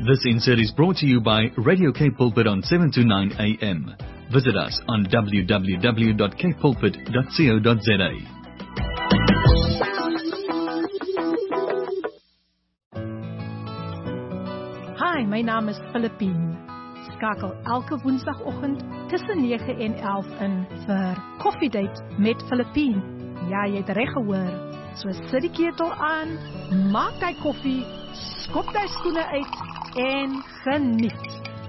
This insert is brought to you by Radio Cape Pulpit on 7 to 9 a.m. Visit us on www.capepulpit.co.za. Hi, my naam is Philippine. Skakel elke woensdagoggend tussen 9 en 11 in vir Koffiedייט met Philippine. Ja, jy het reg gehoor. So sit die ketel aan, maak die koffie, skop die skoene uit en geniet.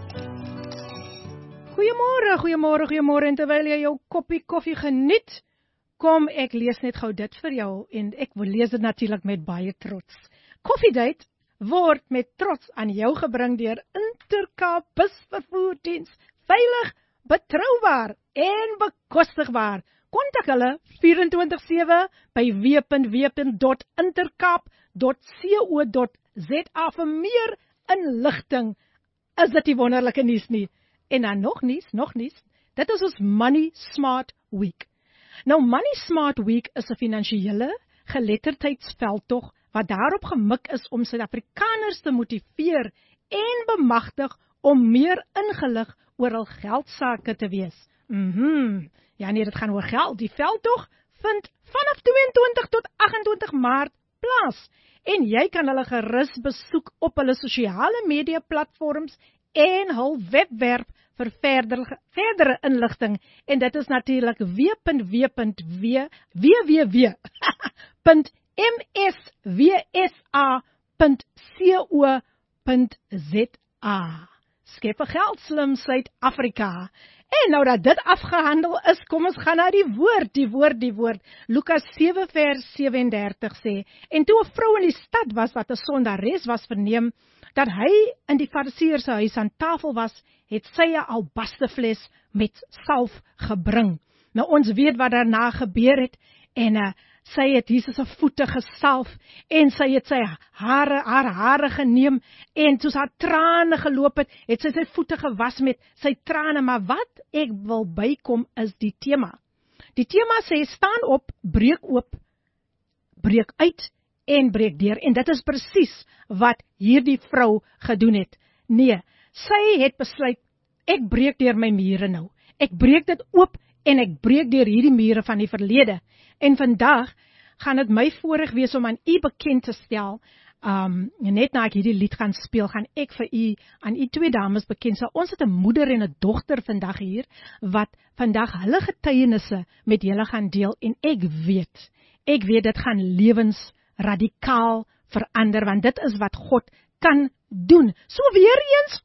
Goeiemôre, en terwyl jy jou koppie koffie geniet, kom ek lees net gou dit vir jou, en ek wil lees dit natuurlik met baie trots. Koffiedייט word met trots aan jou gebring deur Intercape busvervoerdiens, veilig, betroubaar en bekostigbaar. Kontak hulle 24/7 by www.intercape.co.za vir meer inligting. Is dit nie wonderlike nuus nie? En dan nog nuus, dit is ons Money Smart Week. Nou, Money Smart Week is 'n finansiële geletterdheidsveldtog wat daarop gemik is om Suid-Afrikaners te motiveer en bemagtig om meer ingelig oor hul geldsake te wees. Ja nee, dit gaan oor geld. Die veldtog vind vanaf 22 tot 28 Maart plaas. En jy kan hulle gerus besoek op hulle sosiale media platforms en hul webwerf vir verdere inligting. En dit is natuurlik www.mswsa.co.za. Skep 'n geld slim Suid-Afrika. En nou dat dit afgehandel is, kom ons gaan na die woord. Lukas 7 vers 37 sê, en toe 'n vrou in die stad was wat 'n sondares was verneem, dat hy in die Fariseër se huis aan tafel was, het sy 'n albasterfles met salf gebring. Nou ons weet wat daarna gebeur het, en sy het Jesus se voete gesalf, en sy het haar hare geneem, en soos haar trane geloop het, het sy voete gewas met sy trane. Maar wat ek wil bykom is die tema. Die tema sê, staan op, breek oop, breek uit, en breek deur. En dit is presies wat hierdie vrou gedoen het. Nee, sy het besluit, ek breek deur my mure nou. Ek breek dit oop, en ek breek deur hierdie mure van die verlede. En vandag gaan dit my voorreg wees om aan u bekend te stel, net na ek hierdie lied gaan speel, gaan ek vir u, aan u twee dames bekend stel. Ons het 'n moeder en 'n dogter vandag hier, wat vandag hulle getuienisse met julle gaan deel, en ek weet dit gaan lewens radikaal verander, want dit is wat God kan doen. So weer eens,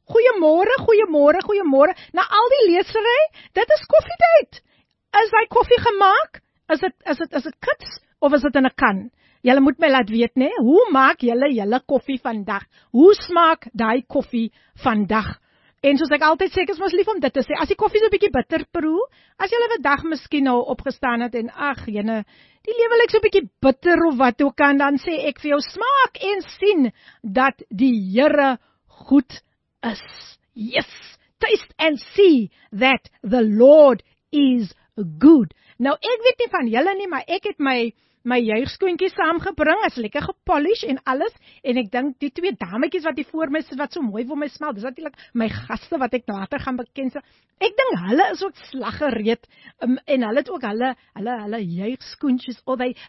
goeiemôre, na al die lesery, dit is koffiedייט. Is hy koffie gemaak? Is dit kits, of is dit in 'n kan? Julle moet my laat weet, né? Hoe maak julle koffie vandag? Hoe smaak daai koffie vandag? En soos ek altyd sê, ek is mos lief om dit te sê, as die koffie so 'n bietjie bitter proe, as julle 'n dag miskien nou opgestaan het, en ag, jene, die lewe lyk so 'n bietjie bitter of wat ook kan, dan sê ek vir jou, smaak en sien dat die Here goed is. Yes, taste and see that the Lord is good. Nou, ek weet nie van julle nie, maar ek het my juigskoentjies saamgebring, is lekker gepolish en alles, en ek dink die twee dametjies wat hier voor my sit, wat so mooi vir my smel, dis natuurlik my gaste wat ek later gaan bekend. Ek dink hulle is ook slaggereed, en hulle het ook hulle juigskoentjies, or they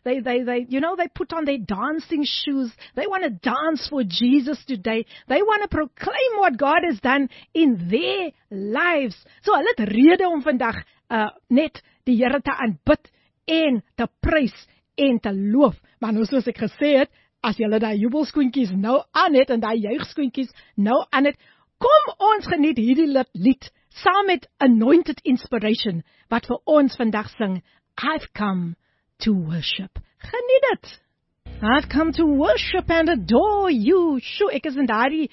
put on their dancing shoes, they want to dance for Jesus today, they want to proclaim what God has done in their lives. So hulle het rede om vandag net die Here te aanbid en te prys en te loof. Maar nou soos ek gesê het, as julle daai jubelskoentjies nou aan het en daai juigskoentjies nou aan het, kom ons geniet hierdie lied saam met Anointed Inspiration wat vir ons vandag sing, I've come to worship. Geniet dit. I've come to worship and adore you. Sjoe, ek is in daardie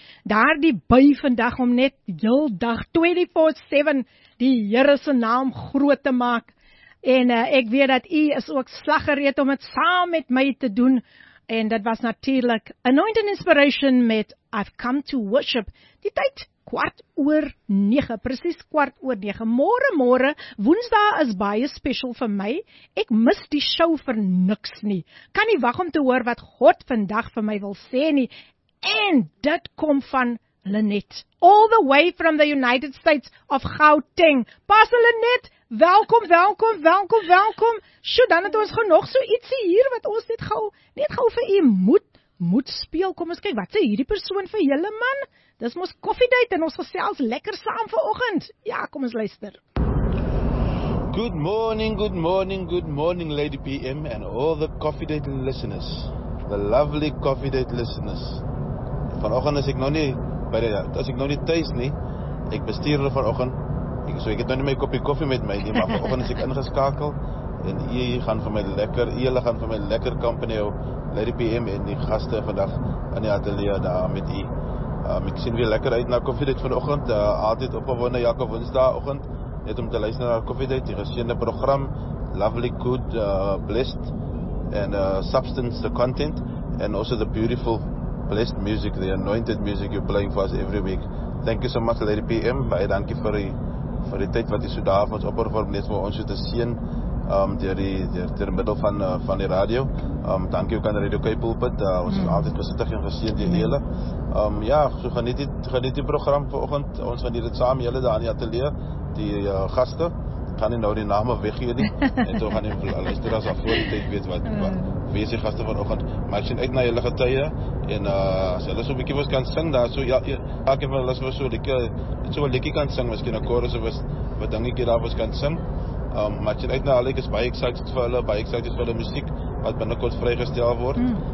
by vandag om net heel dag 24/7 die Here se naam groot te maak. En ek weet dat u is ook slaggereed om dit saam met my te doen. En dit was natuurlik Anointed Inspiration met I've come to worship. Die tyd 9:15, presies 9:15. Môre, Woensdae is baie special vir my. Ek mis die show vir niks nie. Kan nie wag om te hoor wat God vandag vir my wil sê nie. En dit kom van Lynette, all the way from the United States of Gauteng. Pastor Lynette, welkom. Sjoe, dan het ons nog so ietsie hier wat ons net gou vir u moet speel. Kom ons kyk, wat sê hierdie persoon vir julle man? Dis mos koffiedייט en ons gesels lekker saam vanoggend. Ja, kom ons luister. Good morning, Lady PM and all the Coffee Date listeners. The lovely Coffee Date listeners. Vanoggend is ek nog nie thuis nie. Ek bestuur vanoggend. Ek het nog nie my koppie koffie met my nie, maar vanoggend is ek ingeskakel en julle gaan vir my lekker company hou, Lady PM en die gaste vandag in die ateljee daar met u. Ek sien weer lekker uit na Coffee Date vanoggend. Altyd opgewonde elke Woensdagoggend net om te luister na Coffee Date, die geseënde program, lovely, good, blessed and substance the content and also the beautiful blessed music, the anointed music you're playing for us every week. Thank you so much, Lady PM. Baie dankie vir die tyd wat jy so daar vir ons opoffer net vir ons te seën deur middel van die radio. Dankie ook aan Radio Cape Pulpit. Ons is altyd besitig en geseën deur julle. So geniet die program vanoggend. Ons van dit saam julle daar in die ateljee, die gaste. Kan nie nou die name weggee nie. En so gaan die luisteraars af voor die tyd weet wat wie is die gaste vanoggend. Maar ek sien uit na julle getuie en as hulle so 'n bietjie kan sing daar so elke van hulle so lekker kan sing, miskien 'n chorus of wat dingetjie daar kan sing. Maar ek sien uit na hulle, ek is baie excited vir hulle musiek wat binnekort vrygestel word.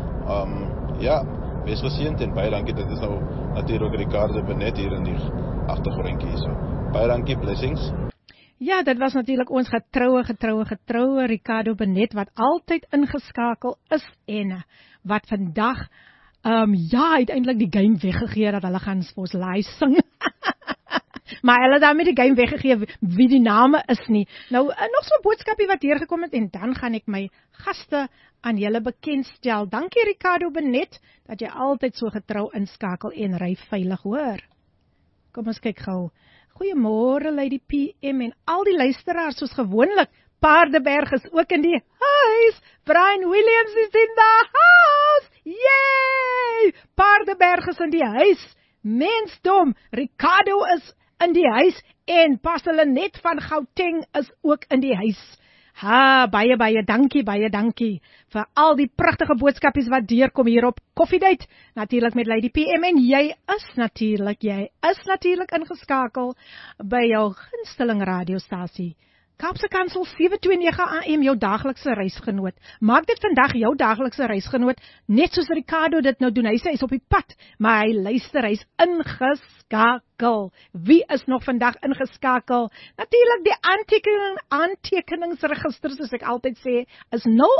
Wees geseënd en baie dankie. Dit is nou natuurlik Ricardo Benet hier in die agtergrondjie hierso. Baie dankie, blessings. Ja, dit was natuurlijk ons getroue Ricardo Benet, wat altyd ingeskakel is en wat vandag, uiteindelik die game weggegee dat hulle gaan vir ons live sing. Maar hulle daarmee die game weggegee wie die name is nie. Nou, nog so 'n boodskapie wat hier gekom het en dan gaan ek my gaste aan julle bekendstel. Dankie Ricardo Benet, dat jy altyd so getrou inskakel en ry veilig, hoor. Kom ons kyk gou. Goeiemôre Lady PM en al die luisteraars soos gewoonlik. Paardeberg is ook in die huis. Brian Williams is in the house. Yay! Paardeberg is in die huis. Mensdom, Ricardo is in die huis en Pastor Lynette van Gauteng is ook in die huis. Baie dankie vir al die pragtige boodskapies wat deurkom hier op Coffee Date, natuurlik met Lady PM en jy is natuurlik ingeskakel by jou gunsteling radiostasie. Kaapse Kansel 729 AM, jou daaglikse reisgenoot. Maak dit vandag jou daaglikse reisgenoot, net soos Ricardo dit nou doen. Hy sê hy is op die pad, maar hy luister, hy is ingeskakel. Wie is nog vandag ingeskakel? Natuurlik die aantekeningsregister, soos ek altyd sê, is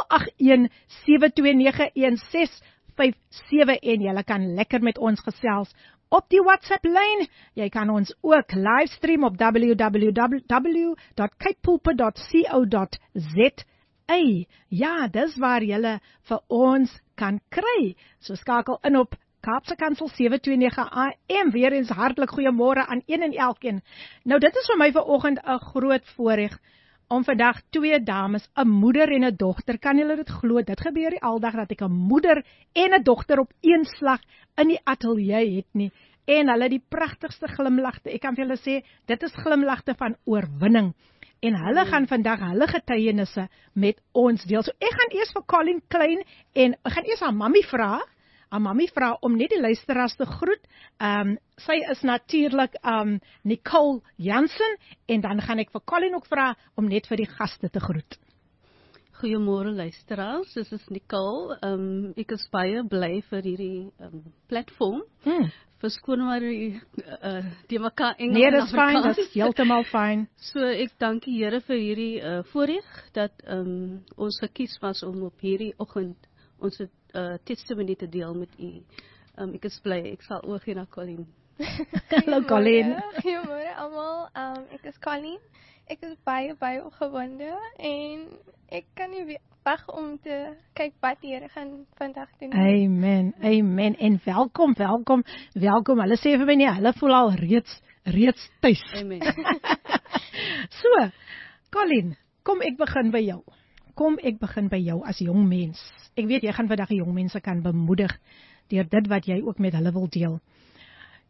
081-729-1657 en julle kan lekker met ons gesels op die WhatsApp-lyn. Jy kan ons ook livestream op www.capepulpit.co.za. Ja, dis waar julle vir ons kan kry. So skakel in op Kaapse Kansel 729 AM. Weer eens hartlik goeiemôre aan een en elkeen. Nou, dit is vir my vanoggend 'n groot voorreg om vandag twee dames, 'n moeder en 'n dogter. Kan julle dit glo? Dit gebeur nie aldag dat ek 'n moeder en 'n dogter op een slag in die ateljee het nie. En hulle die pragtigste glimlagte. Ek kan vir julle sê, dit is glimlagte van oorwinning. En hulle gaan vandag hulle getuienisse met ons deel. So ek gaan eers vir Colleen Klein en ek gaan eers aan Mammy vra om net die luisteraars te groet. Sy is natuurlik Nicole Jansen en dan gaan ek vir Colleen ook vra om net vir die gaste te groet. Goeiemôre luisteraars, dit is Nicole. Ek is baie bly vir hierdie platform. Verskoon maar die mekaar Engels. Nee, dit is fyn, dit is heeltemal fyn. So ek dank die Here vir hierdie voorreg dat ons gekies was om op hierdie oggend ons testimony te deel met u. Ek is bly, ek sal oorgee na Colleen. Hallo Colleen. Goeiemôre almal, ek is Colleen. Ek is baie opgewonde en ek kan nie wag om te kyk wat die Here gaan vandag doen. Amen en welkom. Hulle sê vir my nie, hulle voel al reeds tuis. Amen. So, Colleen, kom ek begin by jou as jong mens. Ek weet jy gaan vandag die jong mense kan bemoedig deur dit wat jy ook met hulle wil deel.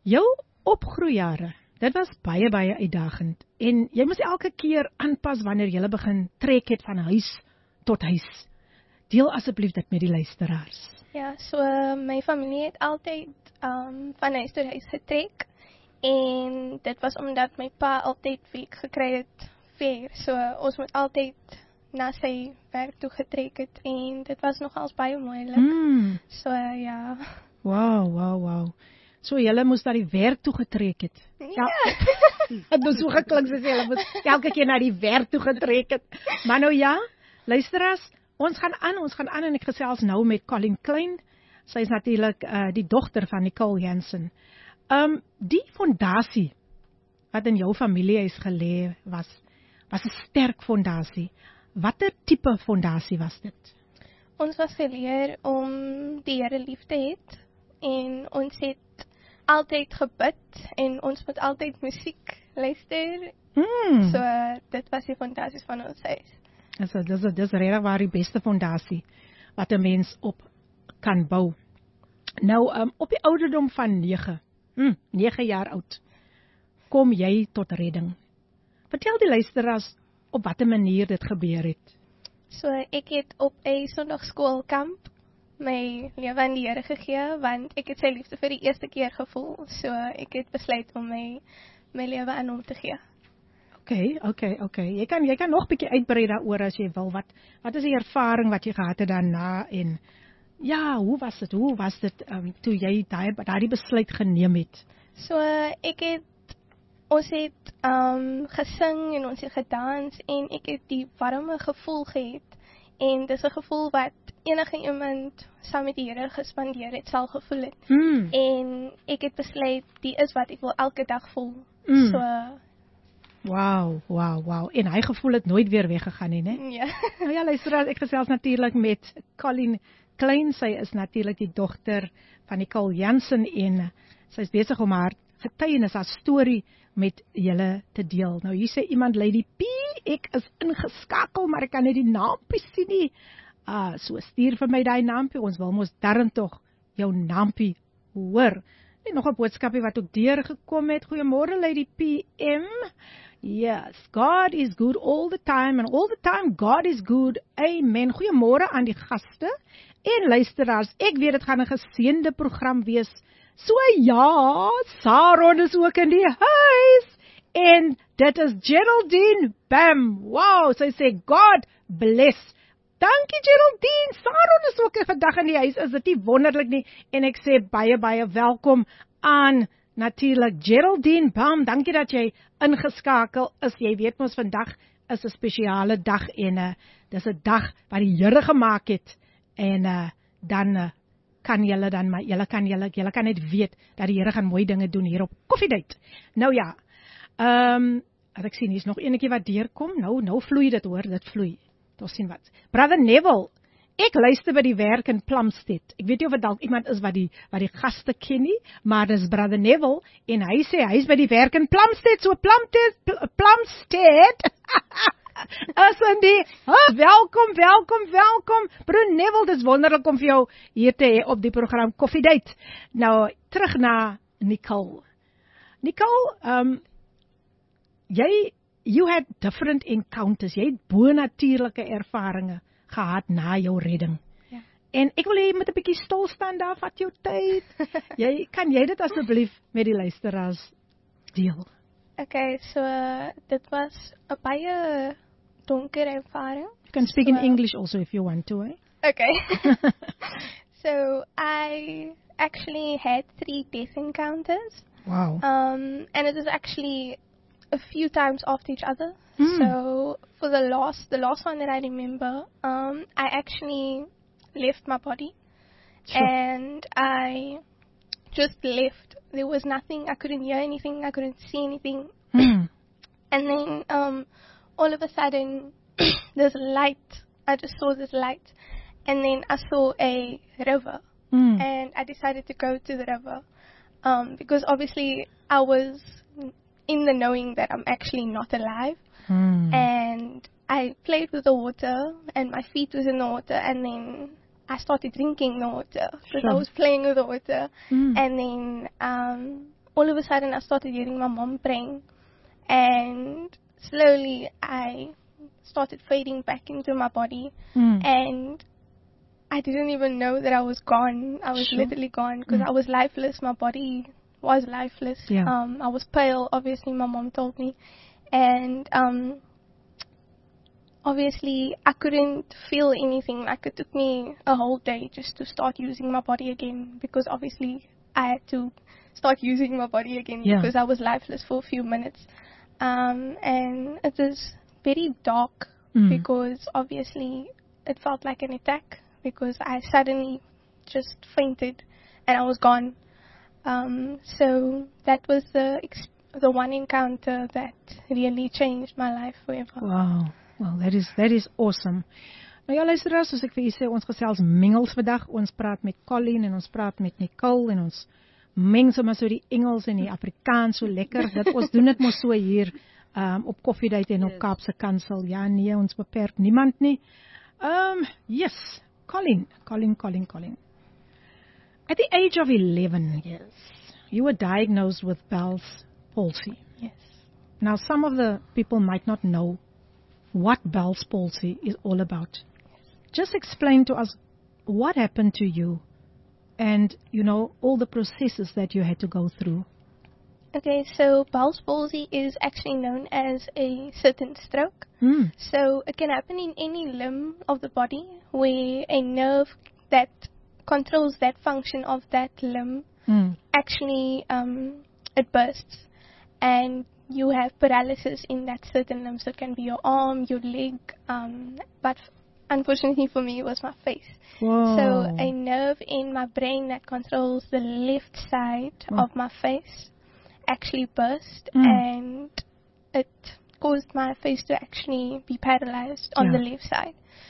Jou opgroeijare, dit was baie uitdagend en jy moes elke keer aanpas wanneer jy begin trek het van huis tot huis. Deel asseblief dit met die luisteraars. Ja, so my familie het altyd van huis tot huis getrek en dit was omdat my pa altyd werk gekry het ver, so ons moet altyd na sy werk toe getrek het en dit was nogals baie moeilik. So ja. Wow. So julle moes na die werk toe getrek het. Ja. Het nou so geklink soos julle moes elke keer na die werk toe getrek het. Maar nou ja, luisteraars, ons gaan aan en ek gesels nou met Colleen Klein. Sy is natuurlik die dogter van Nicole Jansen. Die fondasie wat in jou familiehuis gelê was 'n sterk fondasie. Watter tipe fondasie was dit? Ons was geleer om die Here lief te hê en ons het altyd gebid en ons moet altyd musiek luister. So dit was die fondasie van ons huis. Dis regtig waar die beste fondasie wat 'n mens op kan bou. Nou, op die ouderdom van 9 jaar oud, kom jy tot redding. Vertel die luisteraars op watter manier dit gebeur het. So ek het op 'n Sondagskoolkamp my lewe aan die Here gegee, want ek het sy liefde vir die eerste keer gevoel. So ek het besluit om my lewe aan hom te gee. Okay. Jy kan nog bietjie uitbrei daaroor as jy wil. Wat is die ervaring wat jy gehad het daarna en ja, hoe was dit toe jy daardie besluit geneem het? So ons het gesing en ons het gedans en ek het die warme gevoel gehad en dis 'n gevoel wat enige iemand saam met die Here gespandeer het sal gevoel het. En ek het besluit die is wat ek wil elke dag voel. So Wow. En hy gevoel het nooit weer weggegaan nie, né? Ja. Nou ja, luister, ek gesels natuurlik met Colleen Klein. Sy is natuurlik die dogter van Nicole Jansen en sy is besig om haar getuienis, haar storie met julle te deel. Nou hier sê iemand, Lady P, ek is ingeskakel, maar ek kan net die naampie sien nie. So stuur vir my daai naampie, ons wil mos darm tog jou naampie hoor. En nog 'n boodskapie wat ook deurgekom het. Goeiemôre Lady PM. Yes, God is good all the time and all the time God is good. Amen. Goeiemôre aan die gaste en luisteraars. Ek weet dit gaan 'n geseënde program wees. So ja, Saron is ook in die huis. En dit is Geraldine Bam. Wow, sy sê God bless. Dankie Geraldine, Saron is ook vandag in die huis, is dit nie wonderlik nie, en ek sê baie welkom aan natuurlik Geraldine Bam, dankie dat jy ingeskakel is, jy weet mos vandag is 'n spesiale dag en dis 'n dag wat die Here gemaak het, en dan kan julle kan net weet dat die Here gaan mooi dinge doen hier op Coffee Date. Nou ja, ek sien hier's nog enetjie wat deurkom, nou vloei dit hoor, dit vloei. Ons sien wat. Brother Neville, ek luister by die werk in Plumstead. Ek weet nie of dit dalk iemand is wat die gaste ken nie, maar dis Brother Neville en hy sê hy's by die werk in Plumstead, so Plumstead. As in die, welkom. Broer Neville, dis wonderlik om vir jou hier te hê op die program Coffee Date. Nou, terug na Nicole. Nicole, you had different encounters, jy het bonatuurlike ervarings gehad na jou redding. Ja. En ek wil hê jy moet 'n bietjie stil staan daar, vat jou tyd. Kan jy dit asseblief met die luisteraars deel? Okay, so dit was 'n baie donker ervaring. You can speak in English also if you want to, eh? Okay. So I actually had 3 death encounters. Wow. And it was actually a few times after each other. So for the last one that I remember, I actually left my body. Sure. And I just left. There was nothing, I couldn't hear anything, I couldn't see anything. And then all of a sudden this light, I just saw this light, and then I saw a river, and I decided to go to the river, because obviously I was in the knowing that I'm actually not alive. And I played with the water and my feet was in the water, and then I started drinking the water because I was playing with the water. And then all of a sudden I started hearing my mom praying, and slowly I started fading back into my body, and I didn't even know that I was gone. I was literally gone because I was lifeless. My body was lifeless. I was pale, obviously, my mom told me, and obviously I couldn't feel anything. Like, it took me a whole day just to start using my body again, because obviously I had to start using my body again because I was lifeless for a few minutes. And it was very dark because obviously it felt like an attack, because I suddenly just fainted and I was gone. So that was the one encounter that really changed my life forever. Wow. Well, that is awesome. Nou ja, luisteraars, soos ek vir u sê, ons gesels mengels vandag. Ons praat met Colleen en ons praat met Nicole en ons meng sommer so die Engels en die Afrikaans so lekker. Ons doen dit mos so hier op Coffee Date en op Kaapse Kansel. Ja, nee, ons beperk niemand nie. Yes, Colleen. At the age of 11 years, you were diagnosed with Bell's palsy. Yes. Now, some of the people might not know what Bell's palsy is all about. Just explain to us what happened to you and, all the processes that you had to go through. Okay, so Bell's palsy is actually known as a certain stroke. So it can happen in any limb of the body where a nerve that controls that function of that limb actually it bursts, and you have paralysis in that certain limb. So it can be your arm, your leg, but unfortunately for me it was my face. Whoa. So a nerve in my brain that controls the left side of my face actually burst, and it caused my face to actually be paralyzed on the left side.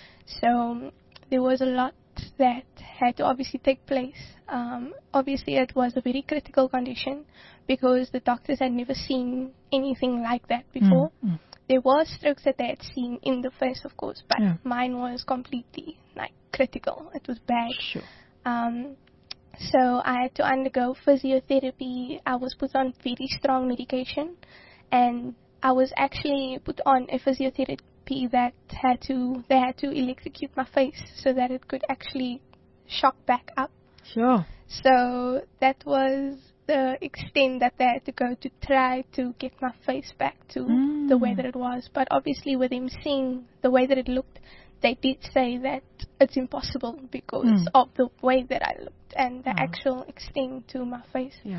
So there was a lot that had to obviously take place. Obviously it was a very critical condition because the doctors had never seen anything like that before. There were strokes that they had seen in the face, of course, but mine was completely critical. It was bad. Sure. So I had to undergo physiotherapy. I was put on very strong medication, and I was actually put on a physiotherapy that they had to electrocute my face so that it could actually shock back up. Sure. So that was the extent that they had to go to try to get my face back to the way that it was. But obviously with them seeing the way that it looked, they did say that it's impossible because of the way that I looked and the actual extent to my face. Yeah.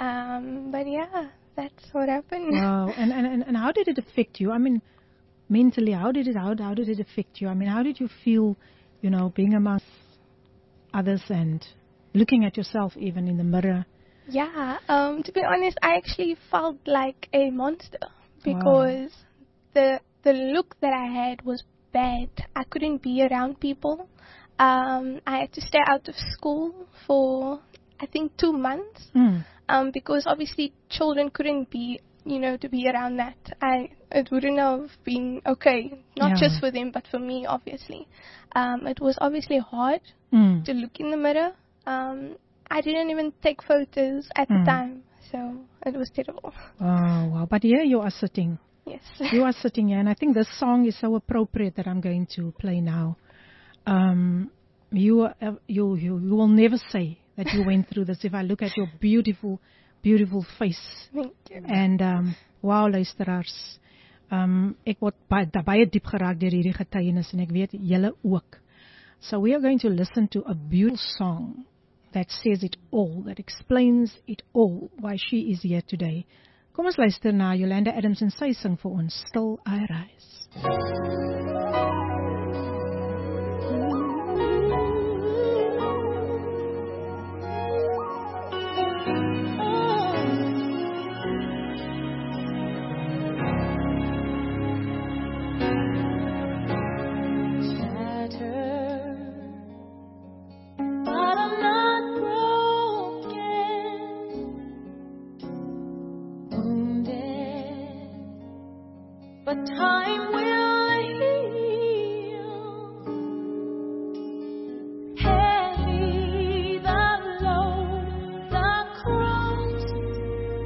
But yeah, that's what happened. Wow. And how did it affect you? I mean, mentally, how did it affect you? I mean, how did you feel, being amongst others and looking at yourself even in the mirror? Yeah, to be honest, I actually felt like a monster because the look that I had was bad. I couldn't be around people. I had to stay out of school for, I think, 2 months because obviously children couldn't be, to be around that. It wouldn't have been okay, not just for them, but for me, obviously. It was obviously hard to look in the mirror. I didn't even take photos at the time, so it was terrible. Oh, wow. But here you are sitting. Yes. You are sitting here, and I think this song is so appropriate that I'm going to play now. You will never say that you went through this if I look at your beautiful, beautiful face. Thank you. And, wow, luisteraars. Ek word baie diep geraak deur hierdie getuienis en ek weet julle ook. So we are going to listen to a beautiful song that says it all, that explains it all, why she is here today. Kom ons luister na Yolanda Adams en sy sing vir ons, Still I Rise. But time will heal. Heavy the load, the cross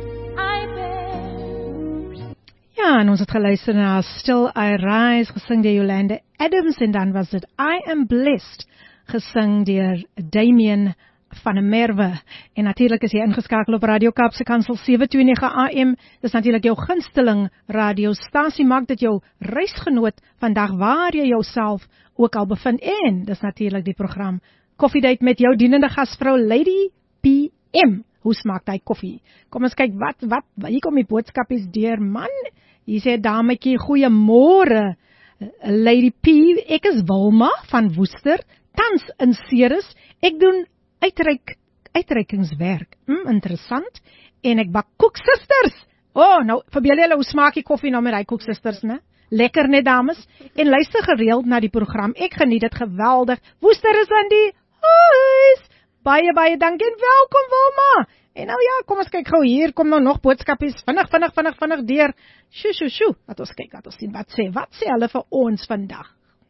en ons het geluister na Still I Rise, gesing deur Yolanda Adams, en dan was dit I Am Blessed, gesing deur Damien van der Merwe. En natuurlik is jy ingeskakel op Radio Kaapse Kansel 729 AM. Dis natuurlik jou gunsteling radiostasie, maak dit jou reisgenoot vandag waar jy jouself ook al bevind. En dis natuurlik die program Coffee Date met jou dienende gasvrou Lady PM. Hoe smaak die koffie? Kom ons kyk wat hier kom die boodskapies deur. Man, hier sê dametjie, goeiemôre Lady P. Ek is Wilma van Woester, tans in Ceres. Ek doen uitreikingswerk. Interessant. En ek bak koeksisters. Nou, verbeel julle hoe smaak die koffie nou met die koeksisters, né? Lekker net, dames. En luister gereeld na die program. Ek geniet dit geweldig. Woester is in die huis. Baie dankie en welkom Wilma. En nou ja, kom ons kyk gou hier, kom nou nog boodskapies, vinnig deur. Sjoe. Laat ons kyk, laat ons sien wat sê hulle vir ons vandag.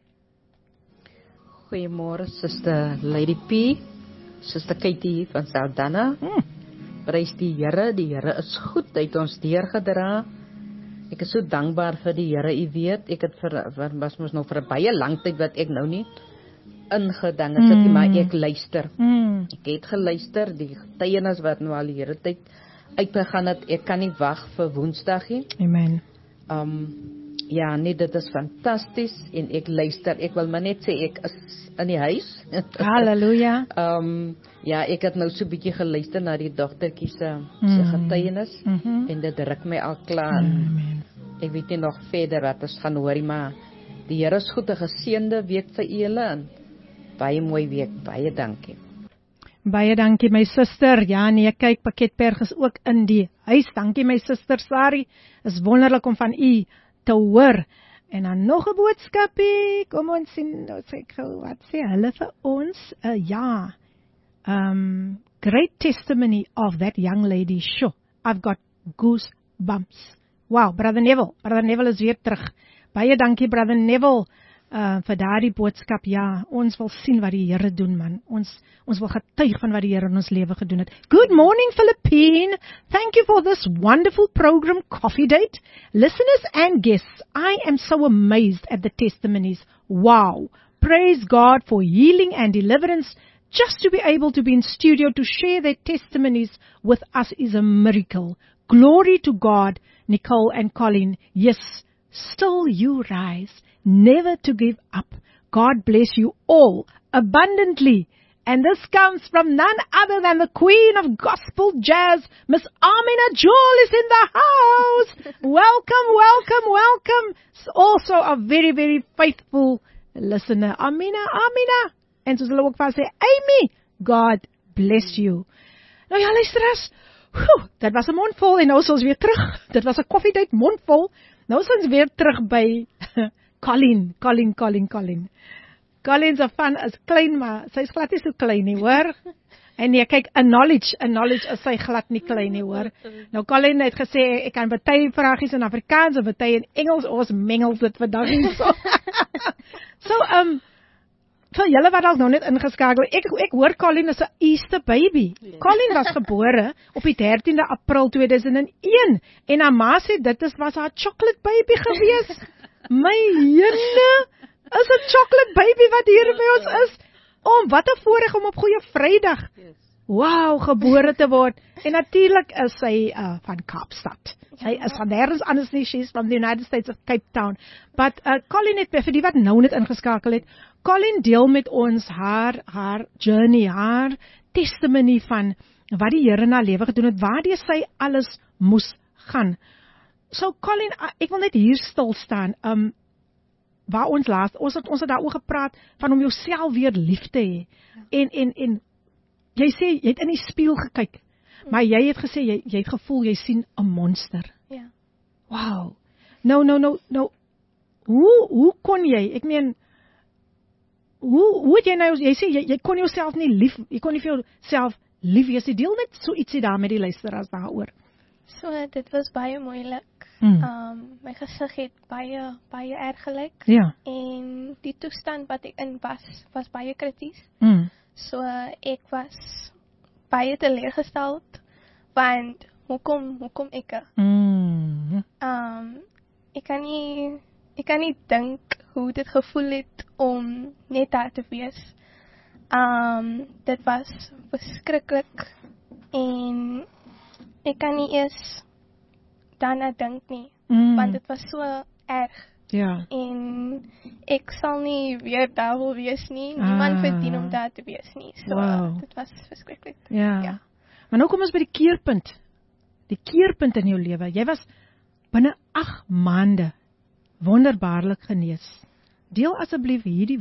Goeiemôre Suster Lady P, Suster Katie van Saldanha. Prys die Here is goed, hy het ons deurgedra. Ek is so dankbaar vir die Here, u weet, ek het was mos nog vir 'n baie lang tyd wat ek nou nie ingedinge sit, maar ek luister. Ek het geluister, die getuienis wat nou al die hele tyd uitgegaan het, ek kan nie wag vir Woensdag nie. Amen. Ja, nee, dit is fantasties en ek luister, ek wil maar net sê, ek is in die huis. Halleluja. Ja, ek het nou so 'n bietjie geluister na die dogtertjie se getuienis, en dit druk my al klaar. Ek weet nie nog verder wat ons gaan hoor, maar die Here is goed, 'n geseënde week vir julle en baie mooi week, baie dankie. Baie dankie my suster. Ja nee, kyk, Pakketberg is ook in die huis. Dankie my suster Sari. Is wonderlik om van u te hoor. En dan nog 'n boodskapie. Kom ons sien, nou sê ek gou, wat sê hulle vir ons? Great testimony of that young lady. Sure, I've got goosebumps. Wow, Brother Neville is weer terug. Baie dankie Brother Neville vir daardie boodskap. Ja, ons wil sien wat die Here doen, man. Ons wil getuig van wat die Here in ons lewe gedoen het. Good morning Philippine. Thank you for this wonderful program Coffee Date. Listeners and guests, I am so amazed at the testimonies. Wow. Praise God for healing and deliverance. Just to be able to be in studio to share their testimonies with us is a miracle. Glory to God, Nicole and Colin. Yes, still you rise. Never to give up. God bless you all abundantly. And this comes from none other than the Queen of Gospel Jazz, Miss Amina Joel is in the house. Welcome. Also a very faithful listener. Amina. En soos hulle ook van sê, Amy, God bless you. Nou ja, luisteraars, dit was 'n mondvol en nou is ons weer terug. Dit was 'n koffiedייט mondvol. Nou is ons weer terug by Colin. Colin se van is klein, maar sy is glad nie so klein nie, hoor. En nee, kyk, 'n knowledge is sy glad nie klein nie, hoor. Nou Colin het gesê ek kan baie vragies in Afrikaans en baie in Engels, ons mengel dit vandag nie so. So vir julle wat dalk nou net ingeskakel, ek hoor Colin is 'n Easter baby. Yes. Colin was gebore op die 13de April 2001 en haar ma sê dit was haar chocolate baby gewees. My Here, is 'n chocolate baby wat hier by ons is. Wat 'n voorreg om op Goeie Vrydag. Yes. Wow, gebore te word. En natuurlik is sy van Kaapstad. Sy is van nêrens anders nie, she's from the United States of Cape Town. But Colin het vir die wat nou net ingeskakel het, Colin deel met ons haar journey, haar testimony van wat die Here na lewe gedoen het, waardeur sy alles moes gaan. So Colin, ek wil net hier stil staan. Waar ons het daaroor gepraat van om jouself weer lief te hê. En jy sê jy het in die spieël gekyk, maar jy het gesê jy het gevoel jy sien 'n monster. Ja. Wow. Nou. Hoe kon jy? Ek meen, hoe het jy nou, jy sê jy kon jouself nie lief, jy kon nie vir jouself lief wees. Jy deel net so ietsie daar met die luisteraars daaroor. So dit was baie moeilik. My gesig het baie erg gelyk. Ja. En die toestand wat ek in was baie krities. So ek was baie teleurgesteld, want hoekom ek? ek kan nie dink hoe dit gevoel het om net daar te wees. Dit was verskriklik en ek kan nie eers daarna dink nie, want dit was so erg. Ja. En ek sal nie weer daar wil wees nie. Niemand verdien om daar te wees nie. So, dit was verskriklik. Ja. Maar nou kom ons by die keerpunt. Die keerpunt in jou lewe. Jy was binne 8 maande wonderbaarlik genees. Deel asseblief hierdie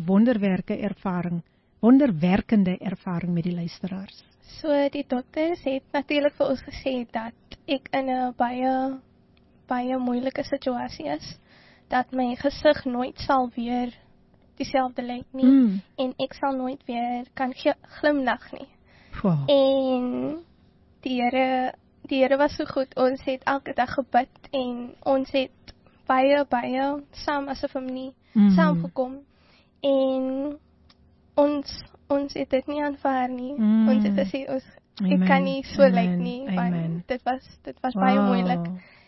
wonderwerkende ervaring met die luisteraars. So, die dokters het natuurlik vir ons gesê dat ek in 'n baie moeilike situasie is. Dat my gesig nooit sal weer dieselfde lyk nie. En ek sal nooit weer kan glimlag nie. Wow. En die Here was so goed. Ons het elke dag gebid en ons het baie saam as 'n familie saamgekom. En ons het dit nie aanvaar nie. Ons het gesê ek kan nie so lyk nie, want dit was baie moeilik.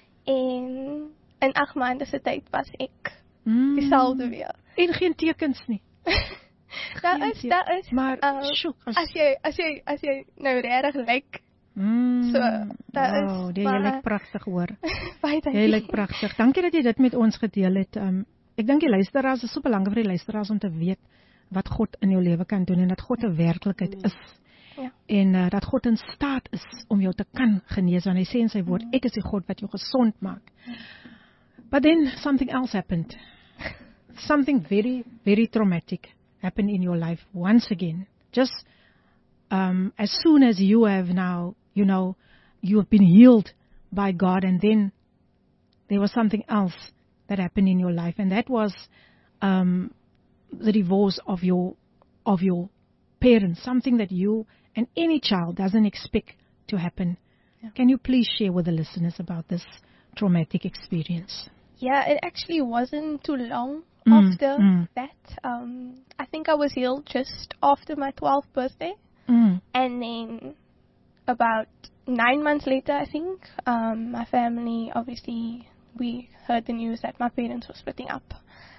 En in 8 maande se tyd was ek dieselfde weer. En geen tekens nie. Daar is. Maar as jy nou regtig lyk, so daar is. Jy lyk pragtig hoor. Baie dankie. Jy lyk pragtig. Dankie dat jy dit met ons gedeel het. Ek dink die luisteraars is so belangrik vir die luisteraars om te weet wat God in jou lewe kan doen en dat God 'n werklikheid is. Ja. En dat God in staat is om jou te kan genees, want hy sê in sy woord, ek is die God wat jou gesond maak. But then something else happened. Something very, very traumatic happened in your life once again. Just as soon as you have now, you have been healed by God, and then there was something else that happened in your life, and that was the divorce of your parents, something that you and any child doesn't expect to happen. Yeah. Can you please share with the listeners about this traumatic experience? Yeah, it actually wasn't too long after that. I think I was healed just after my 12th birthday. And then about 9 months later, I think, my family, obviously, we heard the news that my parents were splitting up.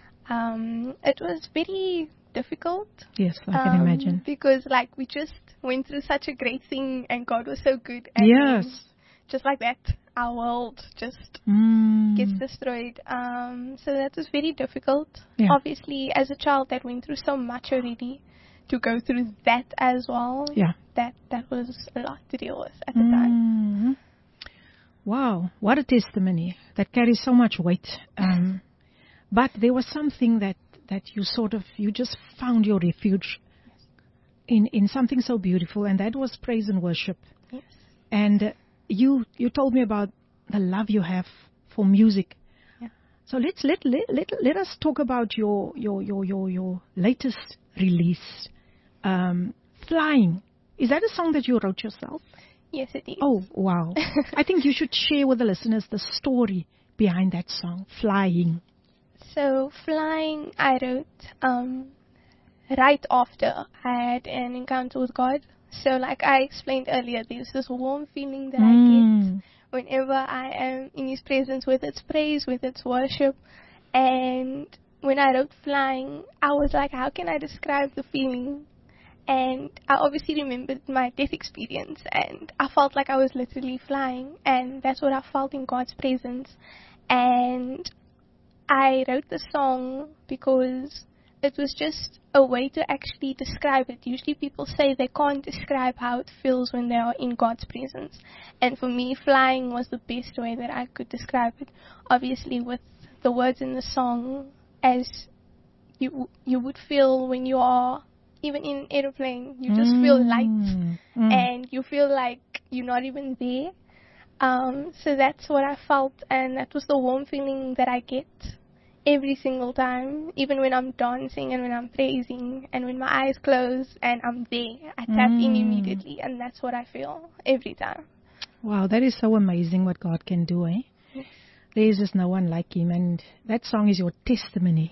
It was very difficult. Yes, I can imagine. Because we just went through such a great thing and God was so good. And yes. Just like that, our world just gets destroyed. So that was very difficult. Yeah. Obviously, as a child that went through so much already, to go through that as well, that was a lot to deal with at the time. Wow, what a testimony that carries so much weight. But there was something that you just found your refuge in something so beautiful, and that was praise and worship. Yes. And you told me about the love you have for music. Yeah. So let us talk about your latest release, Flying. Is that a song that you wrote yourself? Yes, it is. Oh, wow. I think you should share with the listeners the story behind that song, Flying. So, Flying, I wrote right after I had an encounter with God. So, like I explained earlier, there's this warm feeling that I get whenever I am in His presence, with its praise, with its worship. And when I wrote Flying, I was like, how can I describe the feeling? And I obviously remembered my death experience, and I felt like I was literally flying, and that's what I felt in God's presence. And I wrote the song because it was just a way to actually describe it. Usually people say they can't describe how it feels when they are in God's presence. And for me, flying was the best way that I could describe it. Obviously with the words in the song, as you would feel when you are even in an aeroplane, you just feel light and you feel like you're not even there. So that's what I felt, and that was the warm feeling that I get every single time, even when I'm dancing and when I'm praising and when my eyes close and I'm there. I tap in immediately, and that's what I feel every time. Wow, that is so amazing what God can do, eh? Yes. There is just no one like Him, and that song is your testimony.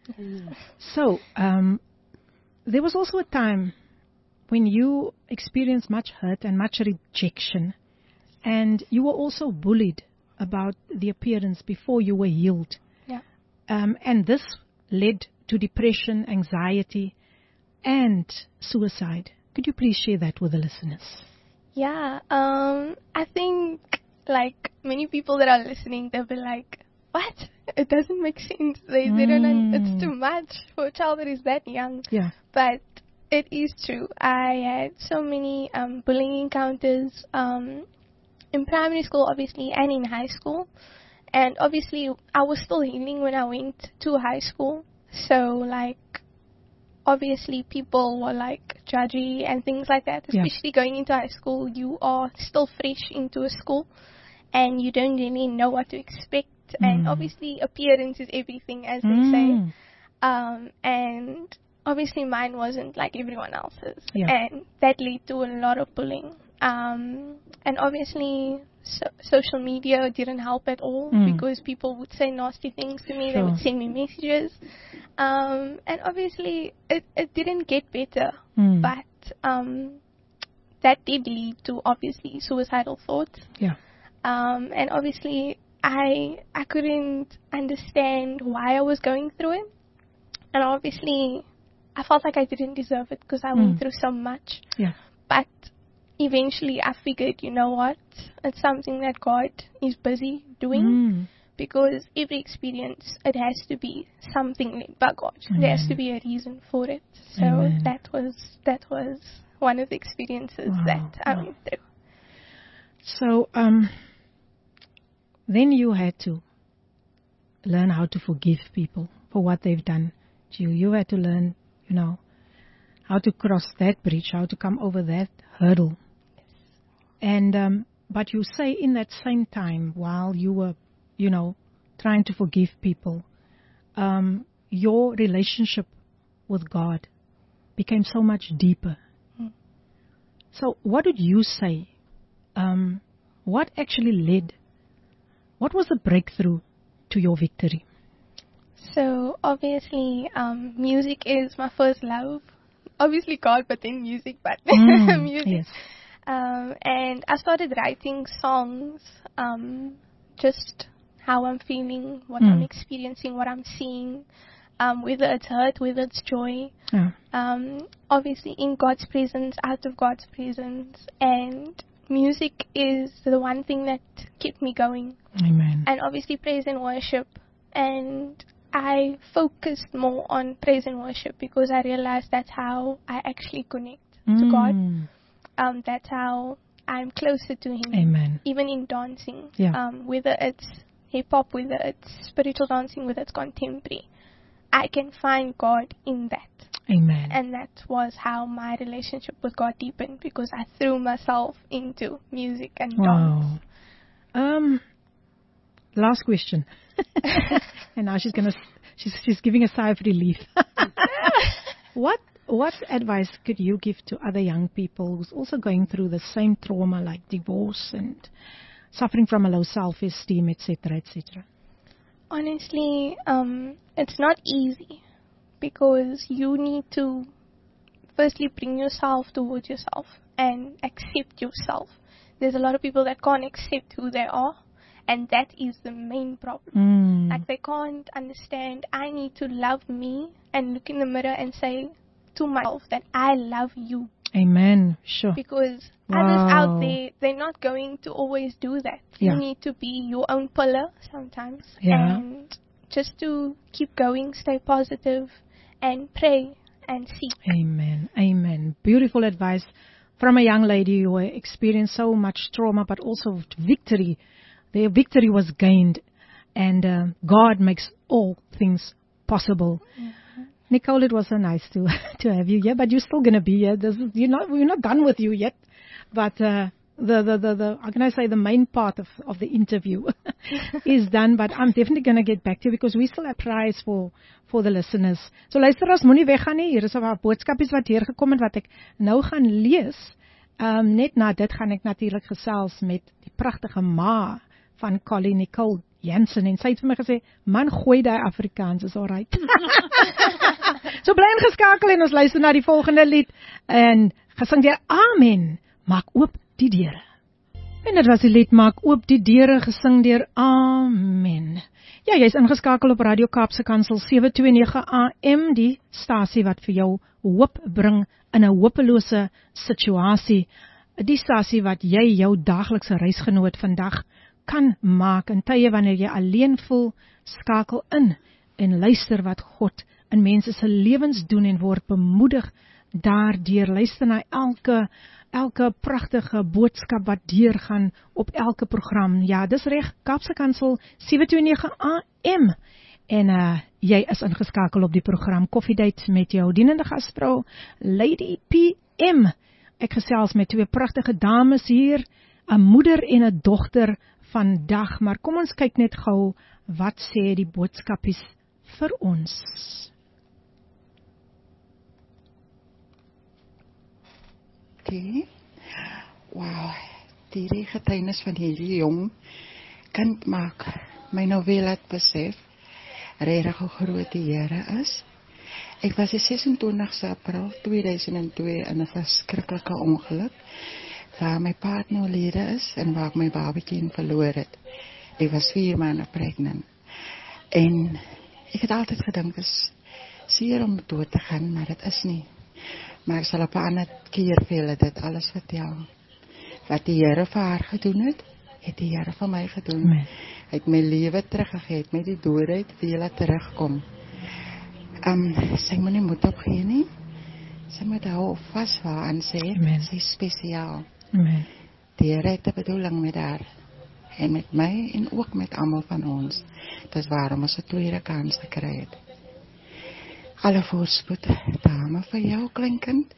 So, there was also a time when you experienced much hurt and much rejection, and you were also bullied about the appearance before you were healed. Yeah. And this led to depression, anxiety, and suicide. Could you please share that with the listeners? Yeah, I think like many people that are listening, they'll be like, what? It doesn't make sense. They don't, it's too much for a child that is that young. Yeah. But it is true. I had so many bullying encounters in primary school, obviously, and in high school. And obviously, I was still healing when I went to high school. So, like, obviously, people were, like, judgy and things like that. Especially going into high school, you are still fresh into a school. And you don't really know what to expect. And obviously, appearance is everything, as they say. And obviously, mine wasn't like everyone else's. Yeah. And that led to a lot of bullying. And obviously, social media didn't help at all because people would say nasty things to me. They would send me messages. And obviously, it didn't get better. But that did lead to, obviously, suicidal thoughts. Yeah. And obviously, I couldn't understand why I was going through it. And obviously, I felt like I didn't deserve it because I went through so much. Yeah. But eventually I figured, you know what? It's something that God is busy doing. Because every experience, it has to be something led by God. There has to be a reason for it. So that was one of the experiences that I went through. So, then you had to learn how to forgive people for what they've done to you. You had to learn, how to cross that bridge, how to come over that hurdle. And, but you say in that same time, while you were, trying to forgive people, your relationship with God became so much deeper. So what did you say? What actually led? What was the breakthrough to your victory? So, obviously, music is my first love. Obviously God, but then music, but music. Yes. And I started writing songs, just how I'm feeling, what I'm experiencing, what I'm seeing, whether it's hurt, whether it's joy. Obviously, in God's presence, out of God's presence. And music is the one thing that kept me going. Amen. And obviously praise and worship. And I focused more on praise and worship because I realized that's how I actually connect to God. That's how I'm closer to Him. Amen. Even in dancing. Yeah. Whether it's hip-hop, whether it's spiritual dancing, whether it's contemporary. I can find God in that. Amen. And that was how my relationship with God deepened because I threw myself into music and dance. Last question. And now she's giving a sigh of relief. What advice could you give to other young people who's also going through the same trauma like divorce and suffering from a low self-esteem, etc., etc.? Honestly, it's not easy because you need to firstly bring yourself towards yourself and accept yourself. There's a lot of people that can't accept who they are, and that is the main problem. Like they can't understand, I need to love me and look in the mirror and say to myself that I love you. Amen. Sure. Because others out there, they're not going to always do that. Yeah. You need to be your own pillar sometimes. Yeah. And just to keep going, stay positive, and pray and seek. Amen. Amen. Beautiful advice from a young lady who experienced so much trauma, but also victory. Their victory was gained, and God makes all things possible. Nicole, it was so nice to have you here, but you're still going to be here. We're not done with you yet, but how can I say, the main part of the interview is done, but I'm definitely going to get back to you because we still have prize for the listeners. So luisteraars, moenie weggaan nie. Hier is 'n boodskapies wat hier gekom het wat ek nou gaan lees. Net na dit gaan ek natuurlik gesels met die pragtige ma van Colleen, Nicole Jansen, en sy het vir my gesê, man, gooi daai Afrikaans, is alright. So bly ingeskakel en ons luister na die volgende lied en gesing deur Amen, maak oop die deure. En dit was die lied Maak oop die deure, gesing deur Amen. Ja, jy is ingeskakel op Radio Kaapse Kansel 729 AM, die stasie wat vir jou hoop bring in 'n hopelose situasie. Die stasie wat jy jou daaglikse reisgenoot vandag kan maak in tye wanneer jy alleen voel, skakel in en luister wat God in mense se lewens doen en word bemoedig daardeur. Luister na elke pragtige boodskap wat deurgaan op elke program. Ja, dis reg, Kaapse Kansel 729 AM. En jy is ingeskakel op die program Koffiedייט met jou dienende gasvrou Lady PM. Ek gesels met twee pragtige dames hier, 'n moeder en 'n dogter vandag. Maar kom ons kyk net gou wat sê die boodskapies vir ons. Wow, die getuienis van hierdie jong kind maak my nou weer laat besef regtig hoe groot die Here is. Ek was die 26 April 2002 in 'n verskriklike ongeluk waar my partner oorlede is en waar ek my babatjie verloor het. Ek was 4 maande pregnant. En ek het altyd gedink dit is seer om dood te gaan, maar dit is nie. Maar ek sal op 'n ander keer vir julle dit alles vertel. Wat die Here vir haar gedoen het, het die Here vir my gedoen. Amen. Hy het my lewe teruggegee, het my die doodheid weer laat terugkom. Sy moet nie moed opgee nie. Sy moet hou vas waaraan sê, sy is spesiaal. Amen. Die Here het 'n bedoeling met haar. En met my en ook met almal van ons. Dis waarom ons 'n tweede kans gekry het. Alle voorspoed, dame vir jou kleinkind.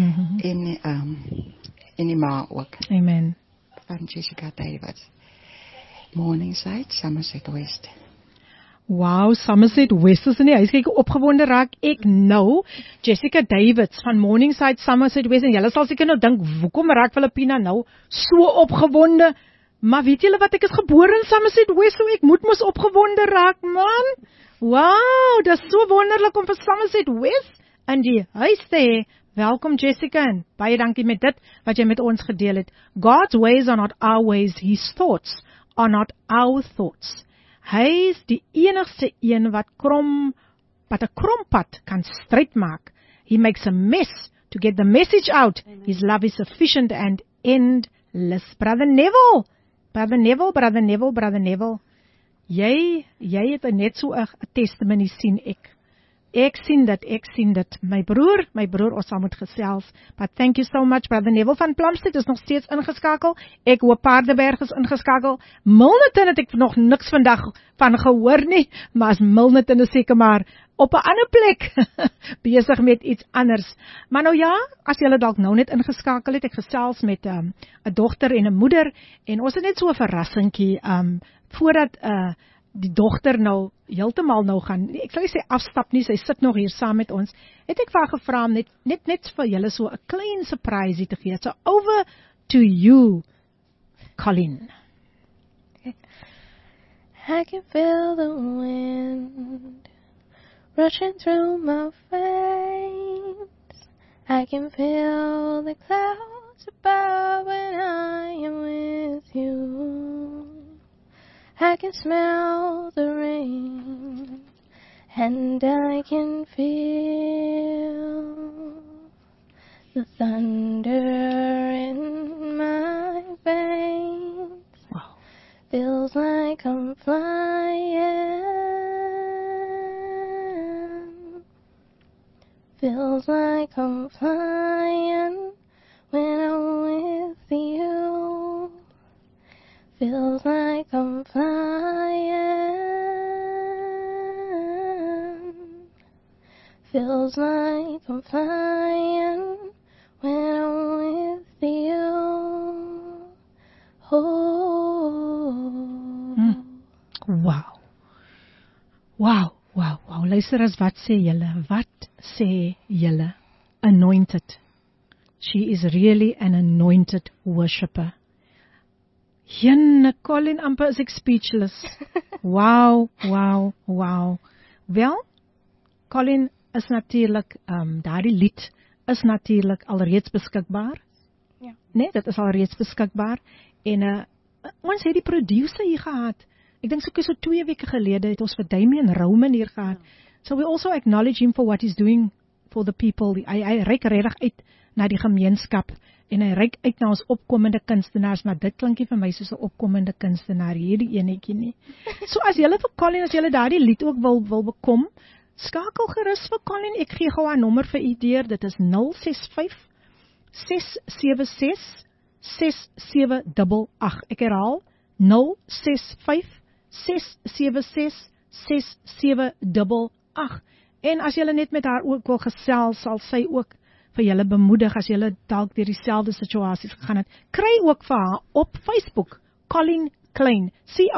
En die ma ook. Amen. Van Jessica Davids. Morningside, Somerset West. Wow, Somerset West is in die huis. Kyk, opgewonde raak ek nou. Jessica Davids van Morningside, Somerset West. En julle sal seker nou dink, hoekom raak Filippina nou so opgewonde? Maar weet julle wat, ek is gebore in Somerset West, so ek moet mos opgewonde raak, man. Wow, dit is so wonderlik om vir Somerset West in die huis te hê. Welkom Jessica, en baie dankie met dit wat jy met ons gedeel het. God's ways are not our ways, His thoughts are not our thoughts. Hy is die enigste een wat 'n krompad kan stryd maak. He makes a mess to get the message out. Amen. His love is sufficient and endless. Brother Neville. Jy het net so 'n testimony sien ek. Ek sien dit. My broer, ons sal moet gesels. But thank you so much, Brother Neville van Plumstead is nog steeds ingeskakel. Ek hoop Paardeberg is ingeskakel. Milnerton het ek nog niks vandag van gehoor nie, maar as Milnerton is seker maar op 'n ander plek besig met iets anders. Maar nou ja, as julle dalk nou net ingeskakel het, ek gesels met 'n dogter en 'n moeder en ons het net so 'n verrassingkie voordat die dogter nou heeltemal nou gaan, ek sal nie sê afstap nie, sy sit nog hier saam met ons, het ek vir haar gevra om net vir julle so 'n klein surprise te gee. So over to you, Colin. I can feel the wind rushing through my veins. I can feel the clouds above when I am with you. I can smell the rain, and I can feel the thunder in my veins. Wow. Feels like I'm flying. Feels like I'm flying when I'm with you. Feels like I'm flying. Feels like I'm flying when I'm with you. Oh. Wow. Luisterers, wat sê julle? Anointed. She is really an anointed worshipper. Colin, amper is ek speechless. Wow. Wel, Colin is natuurlik, daardie lied is natuurlik alreeds beskikbaar. Ja. nee, dit is al reeds beskikbaar. En ons het die producer hier gehad. Ek dink so 2 weke gelede het ons vir Damien Roman hier gehad. So we also acknowledge him for what he's doing for the people. Hy reik regtig uit na die gemeenskap en hy reik uit na ons opkomende kunstenaars, maar dit klink nie vir my soos 'n opkomende kunstenaar hierdie enetjie nie. So as julle vir Colin, as julle daardie lied ook wil bekom, skakel gerus vir Colin. Ek gee gou haar nommer vir u deur. Dit is 065 676 6788. Ek herhaal 065 676 6788. En as julle net met haar ook wil gesels, sal sy ook vir julle bemoedig as julle dalk deur dieselfde situasies gegaan het. Kry ook vir haar op Facebook, Colin Klein,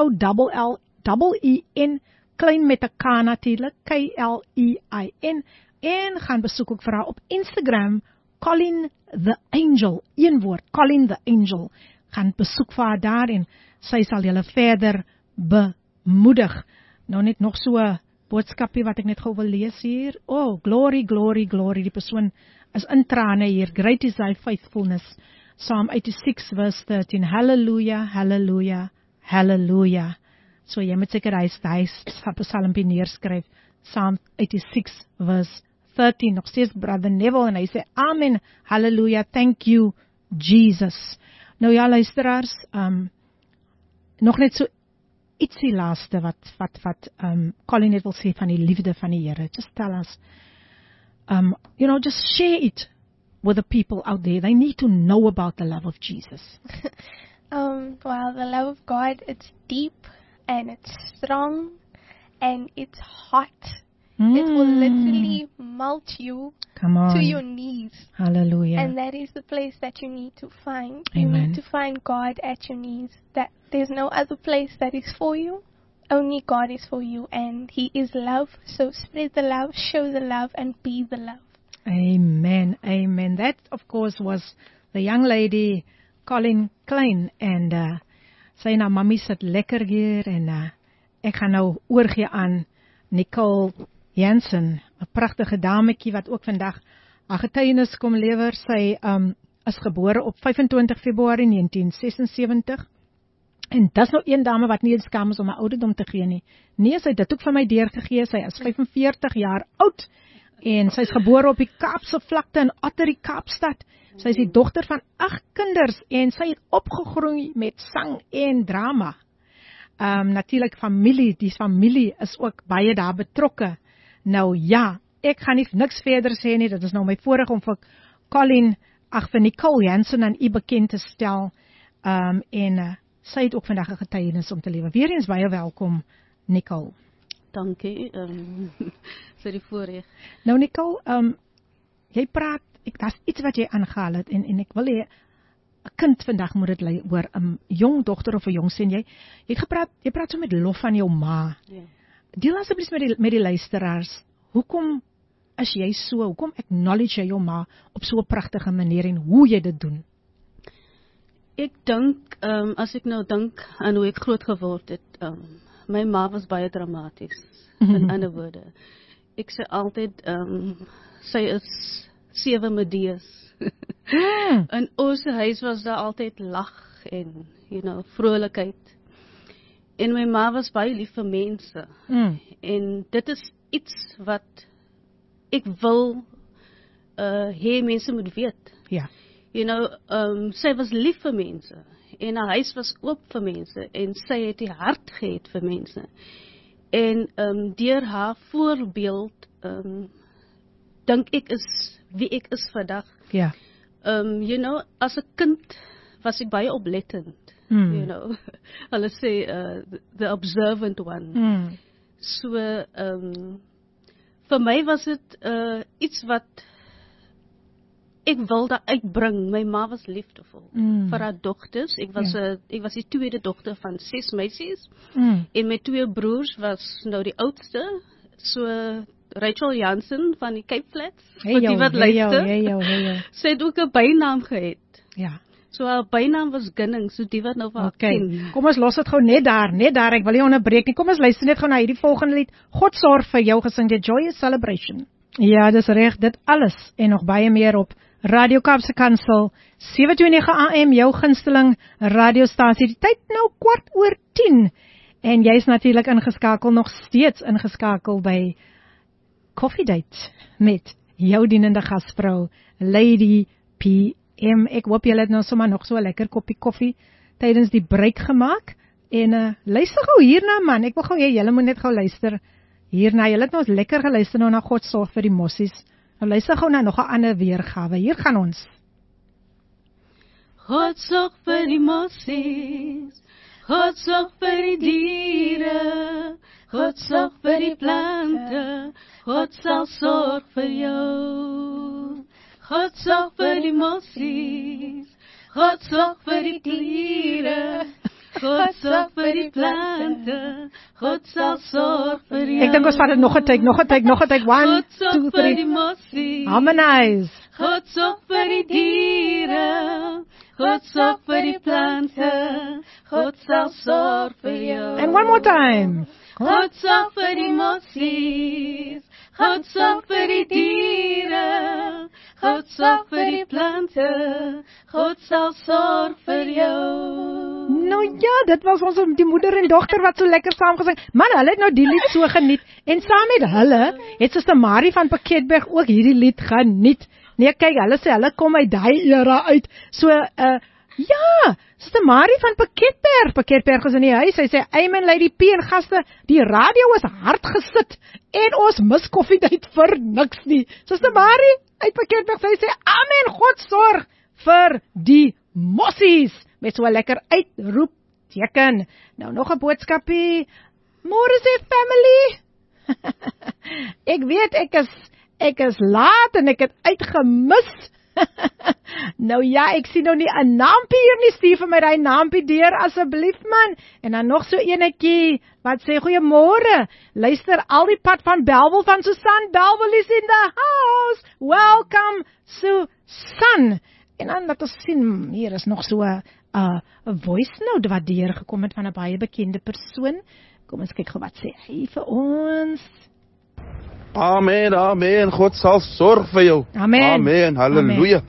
COLLEN, Klein met 'n K natuurlik, KLEIN, en gaan besoek ook vir haar op Instagram, Colin the Angel, een woord, Colin the Angel. Gaan besoek vir haar daar en sy sal julle verder bemoedig. Nou net nog so 'n boodskapie wat ek net gou wil lees hier. Oh, glory, glory, glory. Die persoon is in trane hier. Great is thy faithfulness. Psalm 86 verse 13. Hallelujah, hallelujah, hallelujah. So jy moet seker hy psalmpie neerskryf. Psalm 86 verse 13. Nog steeds Brother Neville en hy sê amen, hallelujah, thank you Jesus. Nou ja, luisteraars, nog net so ietsie laaste wat Colin net wil sê van die liefde van die Here. Just tell us, just share it with the people out there. They need to know about the love of Jesus. Well, the love of God, it's deep and it's strong and it's hot. It will literally melt you to your knees. Hallelujah. And that is the place that you need to find. Amen. You need to find God at your knees. That there's no other place that is for you. Only God is for you, and He is love. So spread the love, show the love, and be the love. Amen. Amen. That, of course, was the young lady, Colin Klein. En sy na mami sit lekker hier. En ek gaan nou oorgee aan Nicole Jansen, 'n pragtige dametjie wat ook vandag haar getuienis kom lewer. Sy is gebore op 25 Februarie 1976. En dis nou een dame wat nie eens skaam is om 'n ouderdom te gee nie. Nee, sy het dit ook vir my deurgegee. Sy is 45 jaar oud en sy is gebore op die Kaapse vlakte in Ottery, Kaapstad. Sy is die dogter van 8 kinders en sy het opgegroei met sang en drama. Natuurlik die familie is ook baie daar betrokke. Nou ja, ek gaan nie niks verder sê nie. Dit is nou my voorreg om vir vir Nicole Jansen aan u bekend te stel. Sy het ook vandag 'n getuienis om te lewe. Weereens baie welkom, Nicole. Dankie vir die voorreg. Nou Nicole, jy praat, daar's iets wat jy aangehaal het en ek wil hê 'n kind vandag moet dit hoor, 'n jong dogter of 'n jong seun. Jy praat so met lof van jou ma. Ja. Deel asseblief met die luisteraars. Hoekom is jy so? Hoekom acknowledge jy jou ma op so 'n pragtige manier en hoe jy dit doen? Ek dink, as ek nou dink aan hoe ek groot geword het, my ma was baie dramaties. In ander woorde, ek sê altyd, sy is 7 Medees. In ons huis was daar altyd lag en, vrolikheid. En my ma was baie lief vir mense. En dit is iets wat ek wil hê mense moet weet. Ja. Sy was lief vir mense. En haar huis was oop vir mense. En sy het die hart gehad vir mense. En deur haar voorbeeld, dink ek is wie ek is vandag. Ja. As 'n kind was ek baie oplettend. Hulle sê the observant one. So vir my was dit iets wat ek wilde uitbring. My ma was liefdevol vir haar dogters. Ek was die tweede dogter van 6 meisies. En my 2 broers was nou die oudste. So Rachel Jansen van die Cape Flats, vir die wat luister. Sy het ook 'n bynaam gehad. Ja. So haar bynaam was Gunning, so die wat nou vir haar ken. Kom ons los dit gou net daar, ek wil nie onderbreek nie. Kom ons luister net gou na hierdie volgende lied. God sorg vir jou, gesing deur Joyous Celebration. Ja, dis reg, dit alles en nog baie meer op Radio Kaapse Kansel, 729 AM, jou gunsteling radiostasie. Die tyd nou 10:15 en jy is natuurlik ingeskakel, nog steeds ingeskakel by Coffee Date met jou dienende gasvrou, Lady PM. Ek hoop julle het nou sommer nog so 'n lekker koppie koffie tydens die break gemaak. En luister gou hierna man, ek wil gou hê julle moet net gou luister hierna. Julle het nou lekker geluister nou na God sorg vir die mossies. Nou luister gou na nog 'n ander weergawe. Hier gaan ons. God sorg vir die mossies, God sorg vir die diere, God sorg vir die plante, God sal sorg vir jou. God sorg vir die mossies, God sorg vir die diere, God sorg vir die plante, God sal sorg vir jou. Ek dink ons vat dit nog 'n tyd. 1, 2, 3. Harmonize. God sorg vir die diere, God sorg vir die plante, God sal sorg vir jou. And one more time. God sorg vir die mossies, God sorg vir die diere, God sorg vir die plante, God sal sorg vir jou. Nou ja, dit was ons die moeder en dogter wat so lekker saam gesing. Man, hulle het nou die lied so geniet. En saam met hulle het Suster Marie van Pakketberg ook hierdie lied geniet. Nee, kyk, hulle sê hulle kom uit daai era uit. So, ja, Suster Marie van Pakketberg. Pakketberg is in die huis. Sy sê, amen, Lady P en gaste, die radio is hard gesit en ons mis koffiedייט vir niks nie. Suster Marie uit Pakketberg, sy sê, amen, God sorg vir die mossies. Met so 'n lekker uitroep teken. Nou nog 'n boodskapie. Môre sê family. Ek weet ek is laat en ek het uitgemis. Nou ja, ek sien nou nie 'n naampie hier nie. Stuur vir my daai naampie deur asseblief man. En dan nog so enetjie wat sê goeiemôre. Luister al die pad van Bellville van Susan. Bellville is in the house. Welcome Susan. En dan laat ons sien, hier is nog so 'n voice note wat deurgekom het van 'n baie bekende persoon. Kom ons kyk gou wat sê hy vir ons. Amen, amen. God sal sorg vir jou. Amen. Amen. Halleluja.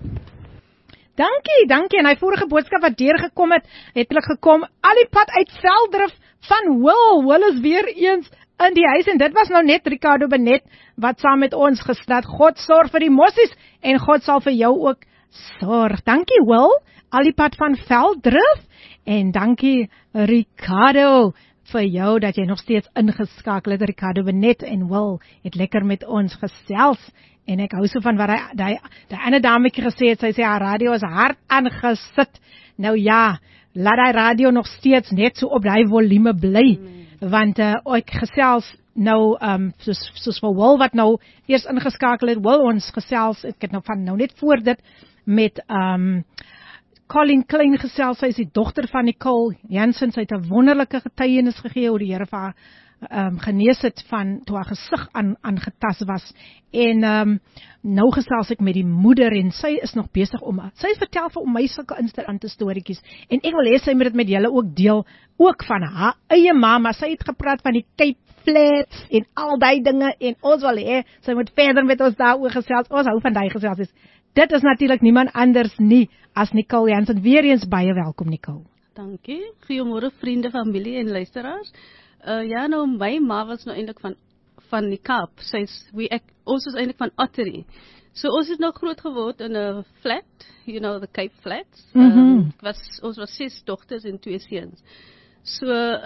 Dankie. En hy vorige boodskap wat deurgekom het, het hulle gekom al die pad uit Veldrif van Will is weer eens in die huis en dit was nou net Ricardo Benet wat saam met ons gestaan. God sorg vir die mossies en God sal vir jou ook sorg. Dankie Will, al die pad van Veldrif en dankie Ricardo vir jou dat jy nog steeds ingeskakel het. Ricardo Benet en Will het lekker met ons gesels en ek hou so van wat die ander dametjie gesê het. Sy sê haar radio is hard aangesit. Nou ja, laat die radio nog steeds net so op die volume bly want ek gesels nou soos vir Will wat nou eers ingeskakel het. Will ons gesels, ek het nou net voor dit met Colleen Klein gesels, sy is die dogter van Nicole Jansen, sy het 'n wonderlike getuienis gegee hoe die Here vir haar genees het van toe haar gesig aangetas was. En nou gesels ek met die moeder en sy is nog besig sy vertel vir my sulke interessante storieetjies en ek wil hê sy moet dit met julle ook deel, ook van haar eie mamma. Sy het gepraat van die Cape Flats en al die dinge en ons wil hê sy moet verder met ons daaroor gesels. Ons hou van die gesels. Dit is natuurlijk niemand anders nie as Nicole Jansen. Weer eens baie welkom Nicole. Dankie. Goeiemôre vriende, familie en luisteraars. Ja, nou my ma was nou eintlik van die Kaap. Ons is eintlik van Ottery. So ons het nou groot geword in 'n flat, the Cape Flats. Ons was 6 dogters en 2 seuns. So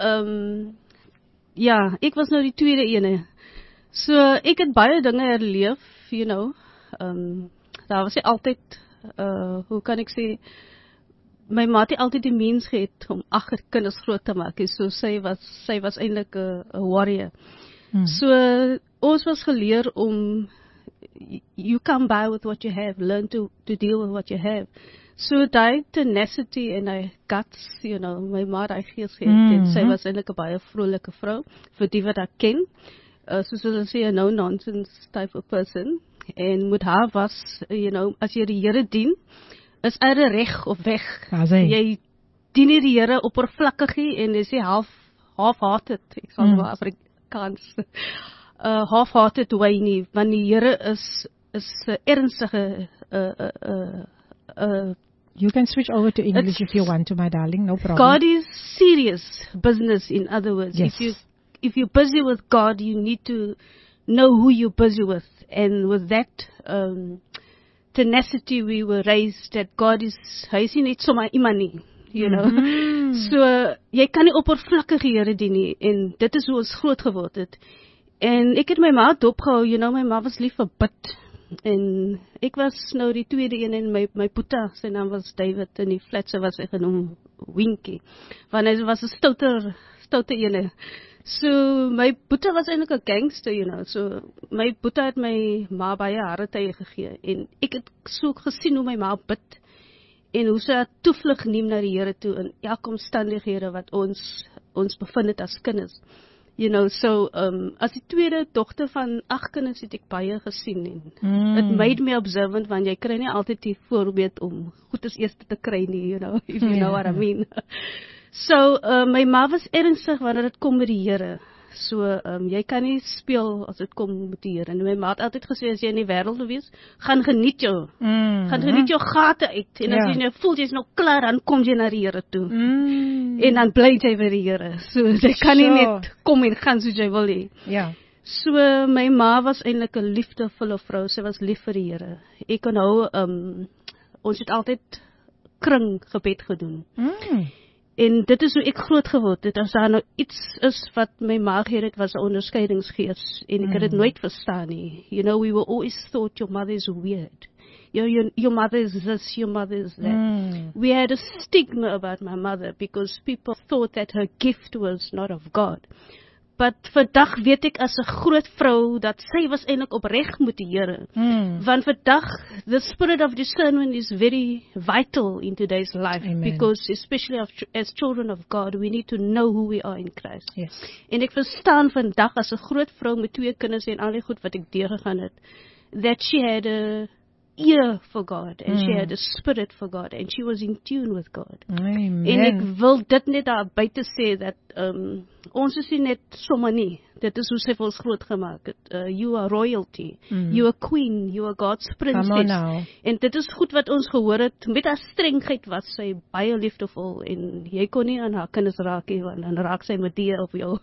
ja, ek was nou die tweede ene. So ek het baie dinge herleef, daar was altyd, hoe kan ek sê, my ma het altyd die mens gehad om 8 kinders groot te maak. So sy was eintlik 'n warrior. So ons was geleer om you come by with what you have, learn to deal with what you have. So die tenacity en die guts, my ma die gees gehad en sy was eintlik 'n baie vrolike vrou vir die wat haar ken. Soos hulle sê, 'n no-nonsense type of person. En met haar was, as jy die Here dien, is er reg of weg. Jy dien nie die Here oppervlakkig en jy sê half-hearted, ek sal maar Afrikaans, half-hearted way nie, want die Here is is 'n ernstige You can switch over to English if you want to, my darling, no problem. God is serious business, in other words. Yes. If you're busy with God, you need to know who you're busy with. And with that tenacity, we were raised that God is, hy is nie net sommer iemand nie, you know. So, jy kan nie oppervlakkige Here dien nie, en dit is hoe ons groot geword het. En ek het my ma dopgehou, you know, my ma was lief vir bid. En ek was nou die tweede een en my puta, sy naam was David, en die flatse was hy genoem Winkie, want hy was 'n stoute ene. So my puta was eintlik 'n gangster, you know, so my puta het my ma baie harde tye gegee, en ek het so gesien hoe my ma bid, en hoe sy haar toevlug neem na die Here toe, in elke omstandighede wat ons bevind het as kinders. You know, so, as die tweede dogter van 8 kinders het ek baie gesien, en it made me observant, want jy kry nie altyd die voorbeeld om goed as eerste te kry nie, you know, if you know what I mean. So, my ma was ernstig wanneer dit kom met die Here. So, jy kan nie speel as dit kom met die Here. En my ma het altyd gesê, as jy in die wêreld wil wees, gaan geniet jou. Gaan geniet jou gate uit. En as jy nou voel, jy is nou klaar, dan kom jy na die Here toe. En dan bly jy by die Here. So, jy kan nie net kom en gaan soos jy wil hê. Ja. So, my ma was eintlik 'n liefdevolle vrou. Sy was lief vir die Here. Ek onthou, ons het altyd kringgebed gedoen. En dit is hoe ek groot geword het. As daar nou iets is wat my ma gehad het, was 'n onderskeidingsgees. En ek het dit nooit verstaan nie. You know, we were always thought your mother is weird. Your mother is this, your mother is that. We had a stigma about my mother because people thought that her gift was not of God. But vandag weet ek as 'n groot vrou dat sy was eintlik opreg met die Here. Want vandag the spirit of discernment is very vital in today's life. Amen. Because especially as children of God, we need to know who we are in Christ. Yes. En ek verstaan vandag as 'n groot vrou met 2 kinders en al die goed wat ek deurgegaan het, that she had a ear for God, and she had a spirit for God, and she was in tune with God. Amen. En ek wil dit net daar buite sê, dat ons is nie net sommer nie, dit is hoe sy vir ons groot gemaak het. You are royalty, you are queen, you are God's princess. En dit is goed wat ons gehoor het, met haar strengheid was sy baie liefdevol, en jy kon nie aan haar kinders raak nie, want dan raak sy Medea op jou.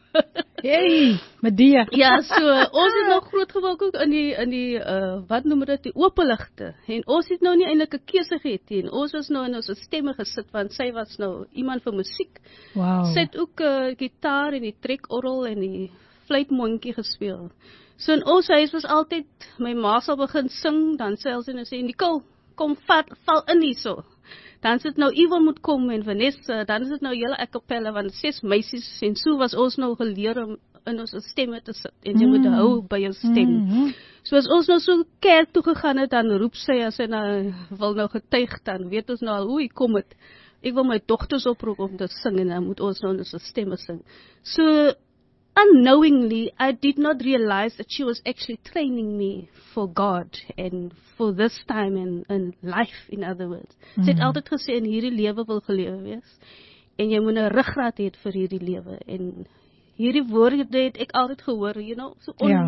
Hey, Medea. Ja, so, ons het nou groot geword ook in die wat noem dit, die openligte, en ons het nou nie eintlik 'n keuse gehad nie, en ons was nou in ons stemme gesit, want sy was nou iemand vir musiek. Wow. Sy het ook gitaar en die trekorrel en die fluitmondjie gespeel. So in ons huis was altyd, my ma sal begin sing, dan sê sy en sê, Nicole, kom val in hierso. Dan is dit nou Eva moet kom en Vanessa, dan is dit nou hele a cappella, want 6 meisies, en so was ons nou geleer om in ons stemme te sit, en jy moet hou by jou stem. So as ons nou so kerk toe gegaan het, dan roep sy, as sy nou wil nou getuig, dan weet ons nou al, hoe ek kom het, ek wil my dogters oproep om te sing, en dan moet ons nou in ons stemme sing. So, unknowingly, I did not realize that she was actually training me for God and for this time and life, in other words. Sy het altyd gesê, in hierdie lewe wil gelewe wees, en jy moet 'n ruggraat hê vir hierdie lewe, en hierdie woorde het ek altyd gehoor, you know,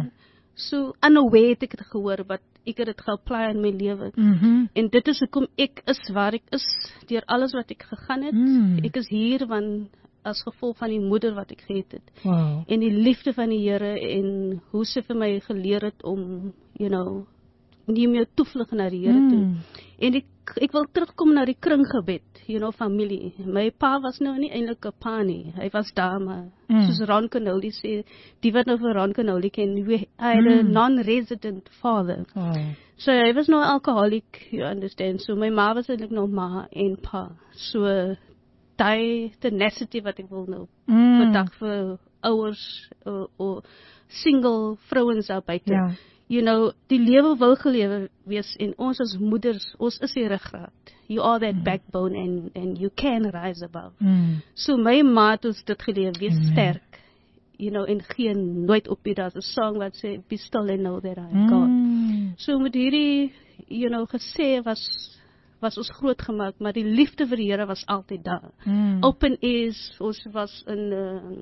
so unaware het ek het gehoor, but ek het dit ge-apply in my lewe. En dit is hoekom ek is waar ek is, deur alles wat ek gegaan het. Ek is hier, want as gevolg van die moeder wat ek gehad het. Wow. En die liefde van die Here, en hoe sy vir my geleer het om, you know, neem jou toevlug na die Here toe. En ek wil terugkom na die kringgebed, you know, familie. My pa was nou nie eintlik 'n pa nie, hy was daar, maar soos Ron Kenoly sê, die wat nou vir Ron Kenoly ken, hy had a non-resident father. So hy was nou alcoholic, you understand, so my ma was eintlik nou ma en pa. So die tenacity wat ek wil nou vandag vir ouers of single vrouens daar buite. You know, die lewe wil gelewe wees, en ons as moeders, ons is die ruggraat. You are that backbone, and you can rise above. So my ma het ons dit geleer, wees sterk. You know, en geen nooit op jy, daar's 'n song wat sê, be still and know that I am God. So met hierdie, you know, gesê was ons groot gemaak, maar die liefde vir die Here was altyd daar. Open ears, ons was in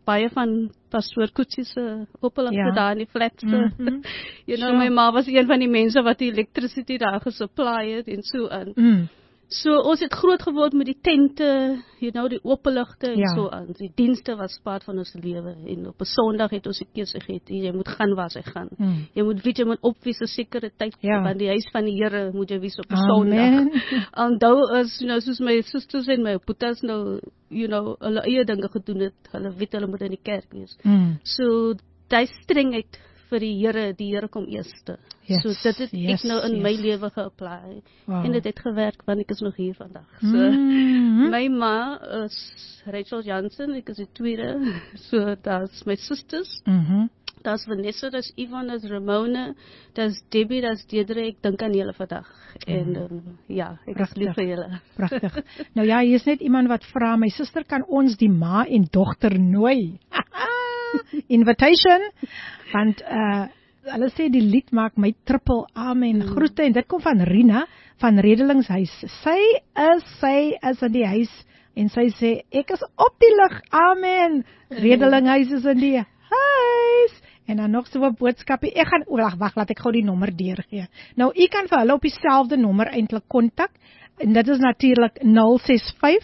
baie van pastoor Koetsie se opperligte Ja. daar in die flats. Mhm. You know, Sure. my ma was een van die mense wat die electricity daar gesupply het en so aan. So ons het groot geword met die tente, you know, die openligte en Ja. so aan. Die dienste was part van ons lewe en op 'n Sondag het ons 'n keuse gehad. Jy moet gaan waar jy gaan. Jy moet weet jy moet opwys 'n sekere tyd Ja. van die huis van die Here moet jy wees op 'n Amen. Sondag. Onthou is, you know, soos my susters en my boetas nou, you know, hulle eie dinge gedoen het. Hulle weet hulle moet in die kerk wees. So daai strengheid vir die Here kom eerste. Yes, So dit het yes, ek nou in my yes. lewe geapply. Wow. En dit het gewerk want ek is nog hier vandag. So my ma is Rachel Jansen, ek is die tweede. So daar's my susters. Daar's Vanessa, daar's Yvonne, daar's Ramona, daar's Debbie, daar's Deidre. Ek dink aan julle vandag. En ja, ek is lief vir julle. Pragtig. Nou ja, hier is net iemand wat vra, my suster kan ons die ma en dogter nooi. Invitation, want hulle sê die lied maak my triple amen. Groete en dit kom van Rina van Redelingshuis. Sy is in die huis en sy sê ek is op die lig. Amen. Redelinghuis is in die huis. En dan nog so 'n boodskapie. Ek gaan wag, laat ek gou die nommer deurgee. Nou u kan vir hulle op dieselfde nommer eintlik kontak. En dit is natuurlik 065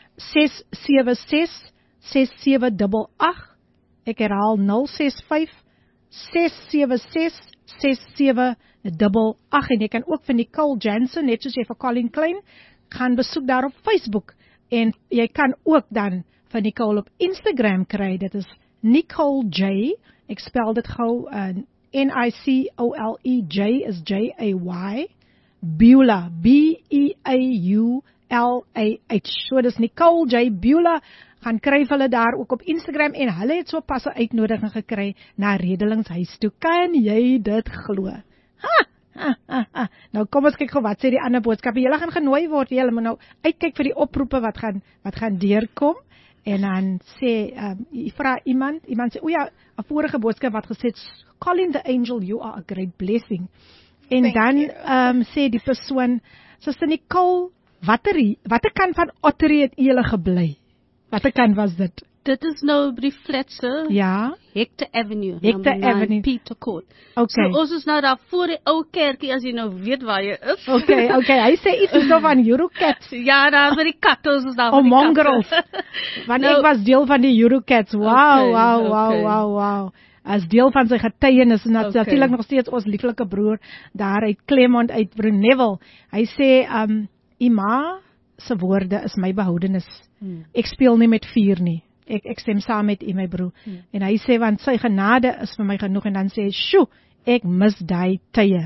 676 6788. Ek herhaal 065 676 6788 en jy kan ook vir Nicole Jansen, net soos jy vir Colin Klein, gaan besoek daar op Facebook en jy kan ook dan vir Nicole op Instagram kry, dit is Nicole J, ek spel dit gou, Nicole J is J-A-Y, Beulah, B-E-A-U-L-A-H, so dis Nicole J. Beulah, gaan kry hulle daar ook op Instagram en hulle het so pas 'n uitnodiging gekry na Redelingshuis toe. Kan jy dit glo? Nou kom ons kyk gou wat sê die ander boodskappe. Julle gaan genooi word. Julle moet nou uitkyk vir die oproepe wat gaan deurkom. En dan sê vra iemand sê o ja, 'n vorige boodskap wat gesê het Colin the Angel, you are a great blessing. En Thank dan you. sê die persoon, Suster Nicole, watter kan van Ottery het julle gebly? Watter kan was dit? Dit is nou by die flatse. Ja. Hector Avenue. Hector number 9, Avenue. Peter Court. Okay. So ons is nou daar voor die ou kerkie as jy nou weet waar jy is. Okay, hy sê iets so van Eurocats. Ja, daar by die katte, ons is daar Oh, by die mongrels. katte. Want Nou- ek was deel van die Eurocats. Wow, Okay, wow. As deel van sy getuienis en Okay. natuurlik nog steeds ons lieflike broer daar uit Clermont uit Bruneville. Hy sê Ima se woorde is my behoudenis. Ek speel nie met vuur nie. Ek stem saam met u my broer. En hy sê want sy genade is vir my genoeg en dan sê hy, "Sjoe, ek mis daai tye."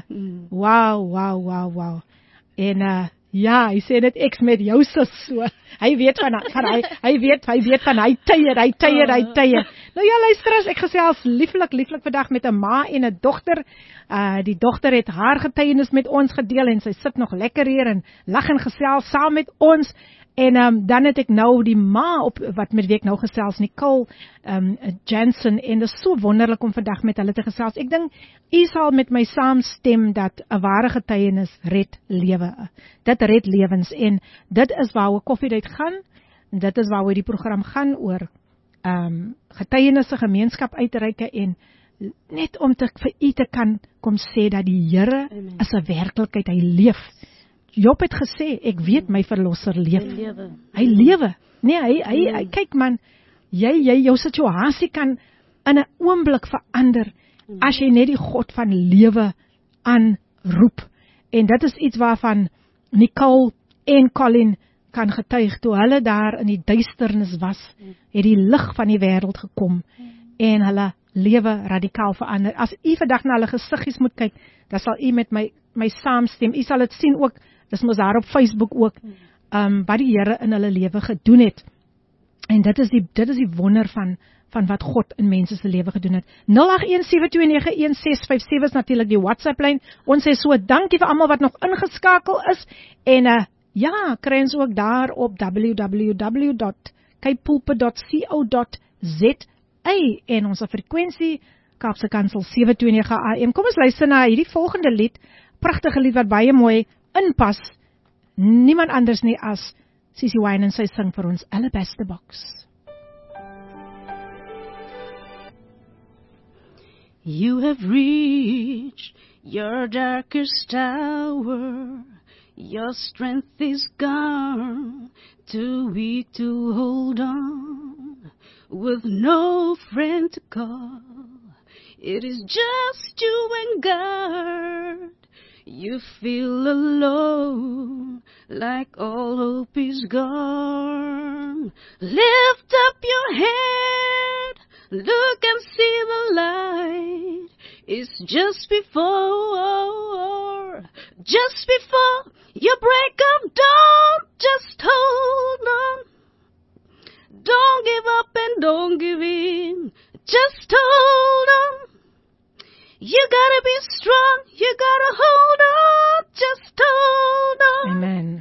Wow. En ja, hy sê dit ek met jou sus so. Hy weet van hy weet van hy tye. Nou ja, luister, ek gesels lieflik vandag met 'n ma en 'n dogter. Die dogter het haar getuienis met ons gedeel en sy sit nog lekker hier en lag en gesels saam met ons. En dan het ek nou die ma op wat met wie ek nou gesels, Nicole Jansen, en dit is so wonderlik om vandag met hulle te gesels. Ek dink u sal met my saamstem dat 'n ware getuienis red lewe. Dit red lewens en dit is waaroor Koffiedייט gaan. En dit is waaroor die program gaan oor getuienisse, gemeenskap uitreike en net om vir u te kan kom sê dat die Here is 'n werklikheid, hy leef. Job het gesê, ek weet my verlosser leef. Hy lewe. Nee, hy kyk man, jy jou situasie kan in 'n oomblik verander as jy net die God van lewe aanroep. En dit is iets waarvan Nicole en Colin kan getuig. Toe hulle daar in die duisternis was, het die lig van die wêreld gekom en hulle lewe radikaal verander. As u vandag na hulle gesiggies moet kyk, dan sal u met my saamstem. U sal dit sien ook, dis mos daar op Facebook ook, wat die Here in hulle lewe gedoen het. En dit is die wonder van wat God in mense se lewe gedoen het. 0817291657 is natuurlik die WhatsApp lyn. Ons sê so dankie vir almal wat nog ingeskakel is en ja, kry ons ook daar op www.kpulpit.co.za en ons frekwensie Kaapse Kansel 729 AM. Kom ons luister na hierdie volgende lied, pragtige lied wat baie mooi inpas. Niemand anders nie as Sissy Wine en sy sing vir ons Alabaster Box. You have reached your darkest hour. Your strength is gone, too weak to hold on, with no friend to call. It is just you and God. You feel alone, like all hope is gone. Lift up your head, look and see the light. It's just before your break of dawn. Just hold on. Don't give up and don't give in. Just hold on. You gotta be strong. You gotta hold on. Just hold on. Amen.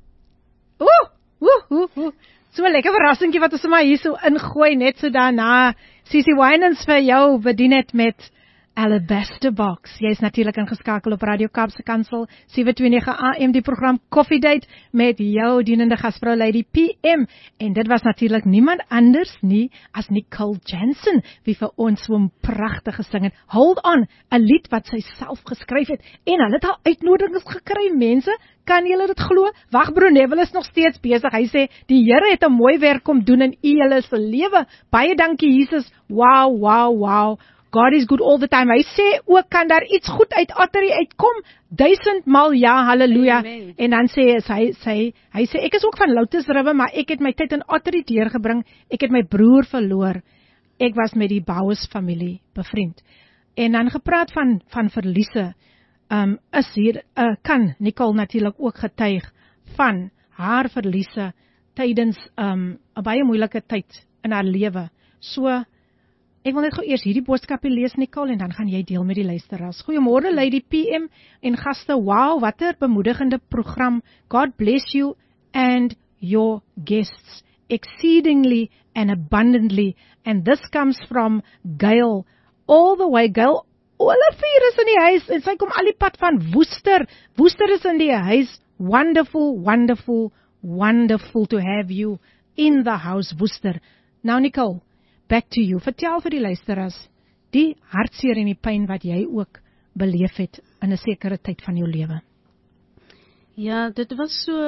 So 'n lekker verrassingkie wat ons maar hier so ingooi net so daarna. Sissy Winans vir jou bedien het met Alabaster Box. Jy is natuurlik ingeskakel op Radio Kaapse Kansel 729 AM, die program Coffee Date met jou dienende gasvrou Lady PM. En dit was natuurlik niemand anders nie as Nicole Jansen wie vir ons so 'n pragtig gesing het. Hold On, 'n lied wat sy self geskryf het en hulle het al uitnodigings gekry, mense. Kan julle dit glo? Wag, Broer Neville is nog steeds besig. Hy sê die Here het 'n mooi werk kom doen in julle se lewe. Baie dankie Jesus. Wow, wow, wow. God is good all the time. Hy sê ook kan daar iets goed uit Ottery uitkom. 1000 maal ja, halleluja. Amen. En dan sê hy sê ek is ook van Lotus River, maar ek het my tyd in Ottery deurgebring. Ek het my broer verloor. Ek was met die Bouwers familie bevriend. En dan gepraat van verliese. Is hier kan Nicole natuurlik ook getuig van haar verliese tydens 'n baie moeilike tyd in haar lewe. So ek wil net gou eers hierdie boodskapie lees, Nicole, en dan gaan jy deel met die luisteraars. Goeiemôre Lady PM en gaste. Wow, wat 'n bemoedigende program. God bless you and your guests exceedingly and abundantly. And this comes from Gail, all the way. Gail, Olivier is in die huis en sy kom al die pad van Woester. Woester is in die huis. Wonderful, wonderful, wonderful to have you in the house, Woester. Now, Nicole, back to you. Vertel vir die luisteraars die hartseer en die pyn wat jy ook beleef het in 'n sekere tyd van jou lewe. Ja, dit was so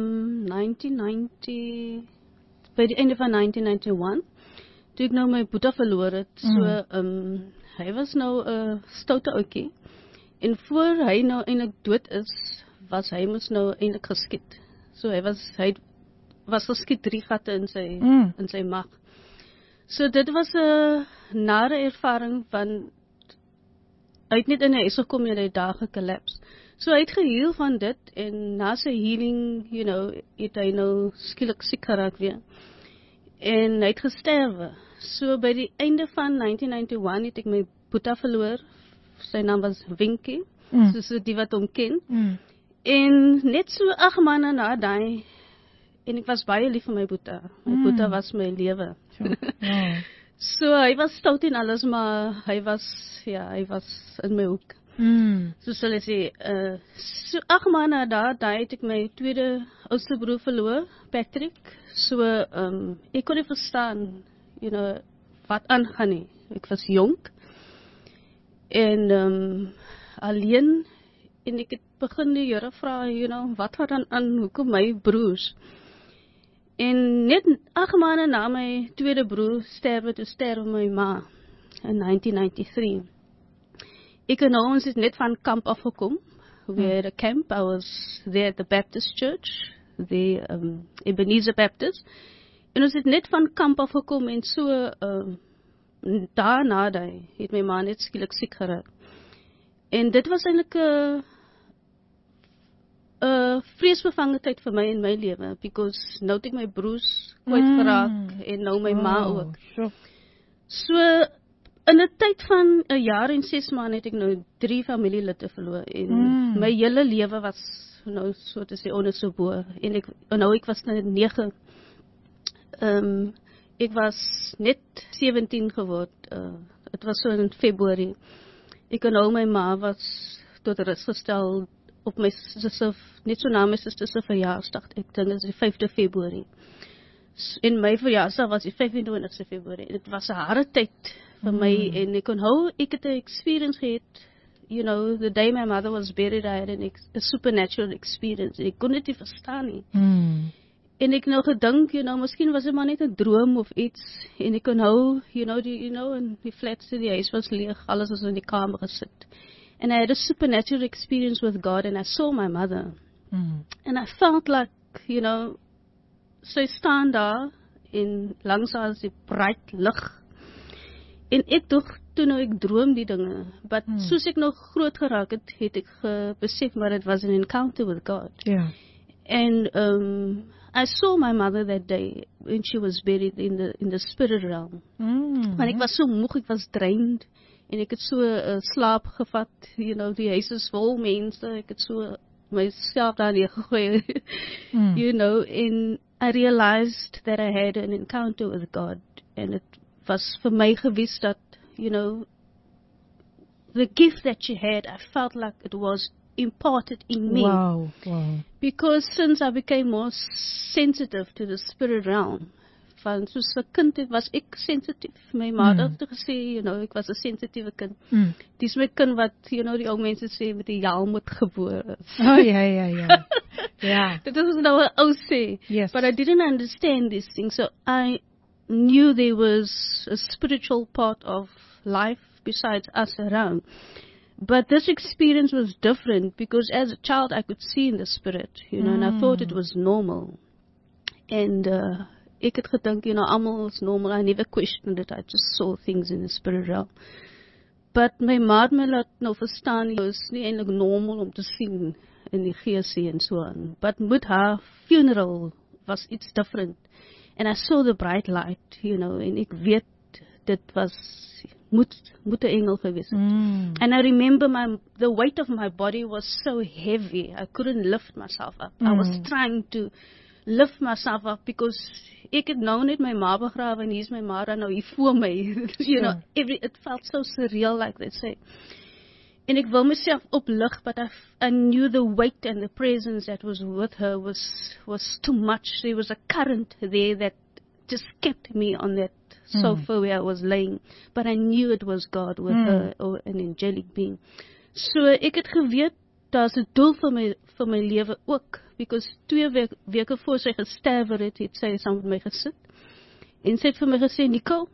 1990, by die einde van 1991, toe ek nou my boetie verloor het. So, hy was nou 'n stoute ouetjie. En voor hy nou eintlik dood is, was hy mos nou eintlik geskiet. So hy was geskiet 3 gatte in sy maag. So dit was 'n nare ervaring van hy het net in 'n huis gekom en hy het daar gekollaps. So hy het geheel van dit en na sy healing, het hy nou skielik siek geraak weer. En hy het gesterwe. So by die einde van 1991 het ek my boetie verloor. Sy naam was Winkie, so die wat hom ken. En net so 8 maande na daai, en ek was baie lief vir my boetie. My boetie was my lewe. So hy was stout en alles, maar hy was in my hoek. So sal ek sê, so 8 maande na daai het ek my tweede oudste broer verloor, Patrick. So ek kon nie verstaan, wat aangaan nie. Ek was jonk en alleen, en ek het begin die Here vra, wat gaan dan aan, hoekom my broers? En net 8 maande na my tweede broer sterwe my ma in 1993. Ek en ons het net van kamp afgekom. We had a camp. I was there at the Baptist Church, the Ebenezer Baptist. En ons het net van kamp afgekom en so daarna het my ma net skielik siek geraak. En dit was eintlik 'n vreesbevange tyd vir my in my lewe, because nou het ek my broers kwyt geraak en nou my ma ook. So in 'n tyd van 1 jaar en 6 maande het ek nou 3 familielede verloor en my hele lewe was nou so te sê ondersobo en ek was nou 9. Ek was net 17 geword. Dit was so in Februarie. Ek en nou my ma was tot rus gestel op my sussie, net so na my sussie se verjaarsdag. Ek dink dit is die 5de Februarie. En my verjaarsdag was die 25ste Februarie. Dit was 'n harde tyd vir my en ek onthou ek het 'n experience gehad. You know, the day my mother was buried, I had a supernatural experience. Ek kon dit nie verstaan nie. En ek nou gedink, miskien was dit maar net 'n droom of iets. En ek onthou, en die flats in die huis was leeg, alles was in die kamer gesit. And I had a supernatural experience with God and I saw my mother. And I felt like, sy staan daar en langs haar is die bright lig. En ek dog toe nou ek droom die dinge, but soos ek nou groot geraak het, het ek besef maar it was an encounter with God. Ja. And I saw my mother that day when she was buried in the spirit realm. Want ek was so moeg, ek was drained en ek het so slaap gevat, die huis is vol mense, ek het so myself daar neergegooi, and I realized that I had an encounter with God and it was vir my gewis dat, the gift that she had, I felt like it was imparted in me. Wow. Because since I became more sensitive to the spirit realm, van soos 'n kind was ek sensitief. My ma het gesê, ek was 'n sensitiewe kind. Dis my kind wat, die ou mense sê met die jalm moet gebore is. Oh, ja. Ja. Dit is nou 'n ou sê. Yes. But I didn't understand these things, so I knew there was a spiritual part of life besides us around. But this experience was different because as a child I could see in the spirit, and I thought it was normal. And ek het gedink, almal is normal. I never questioned it. I just saw things in the spirit realm. But my ma het my laat nou verstaan, het is nie eintlik normal om te sien in die gees en so aan. But met haar funeral was iets different. And I saw the bright light, en ek weet dit was moet 'n engel gewees het. And I remember the weight of my body was so heavy. I couldn't lift myself up. I was trying to lift myself up because ek het nou net my ma begrawe en hier's my ma dan nou hier voor my. It felt so surreal, like they say. En ek wil myself oplig, but I knew the weight and the presence that was with her was too much. There was a current there that just kept me on that sofa where I was laying. But I knew it was God with her, or an angelic being. So ek het geweet, daar's 'n doel vir my lewe ook. Because 2 weke voor sy gesterwe het sy saam met my gesit. En sy het vir my gesê, Nicole,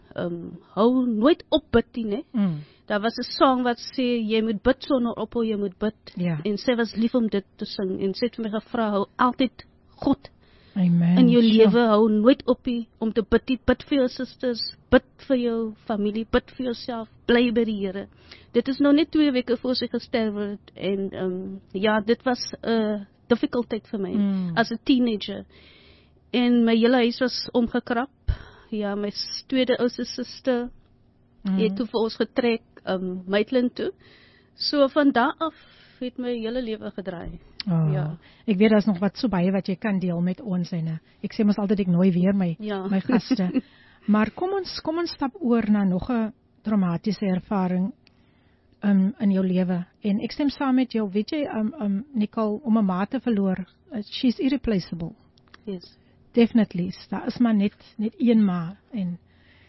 hou nooit op bid nie, né? Daar was 'n song wat sê, jy moet bid sonder ophou, jy moet bid. Ja. En sy was lief om dit te sing. En sy het vir my gevra, hou altyd God Amen. in jou lewe, hou nooit op om te bid. Bid vir jou susters, bid vir jou familie, bid vir jouself, bly by die Here. Dit is nou net 2 weke voor sy gesterwe het. En dit was 'n difficult tyd vir my, as a teenager. En my hele huis was omgekrap. Ja, my tweede oudste suster het toe vir ons getrek, Maitland toe. So van daar af het my hele lewe gedraai. Ja. Ek weet daar's nog wat so baie wat jy kan deel met ons en ek sê mos altyd ek nooi weer my gaste. Maar kom ons stap oor na nog 'n traumatiese ervaring in jou lewe. En ek stem saam met jou, weet jy, Nicole, om 'n ma te verloor, she's irreplaceable. Yes. Definitely. Daar is maar net een ma en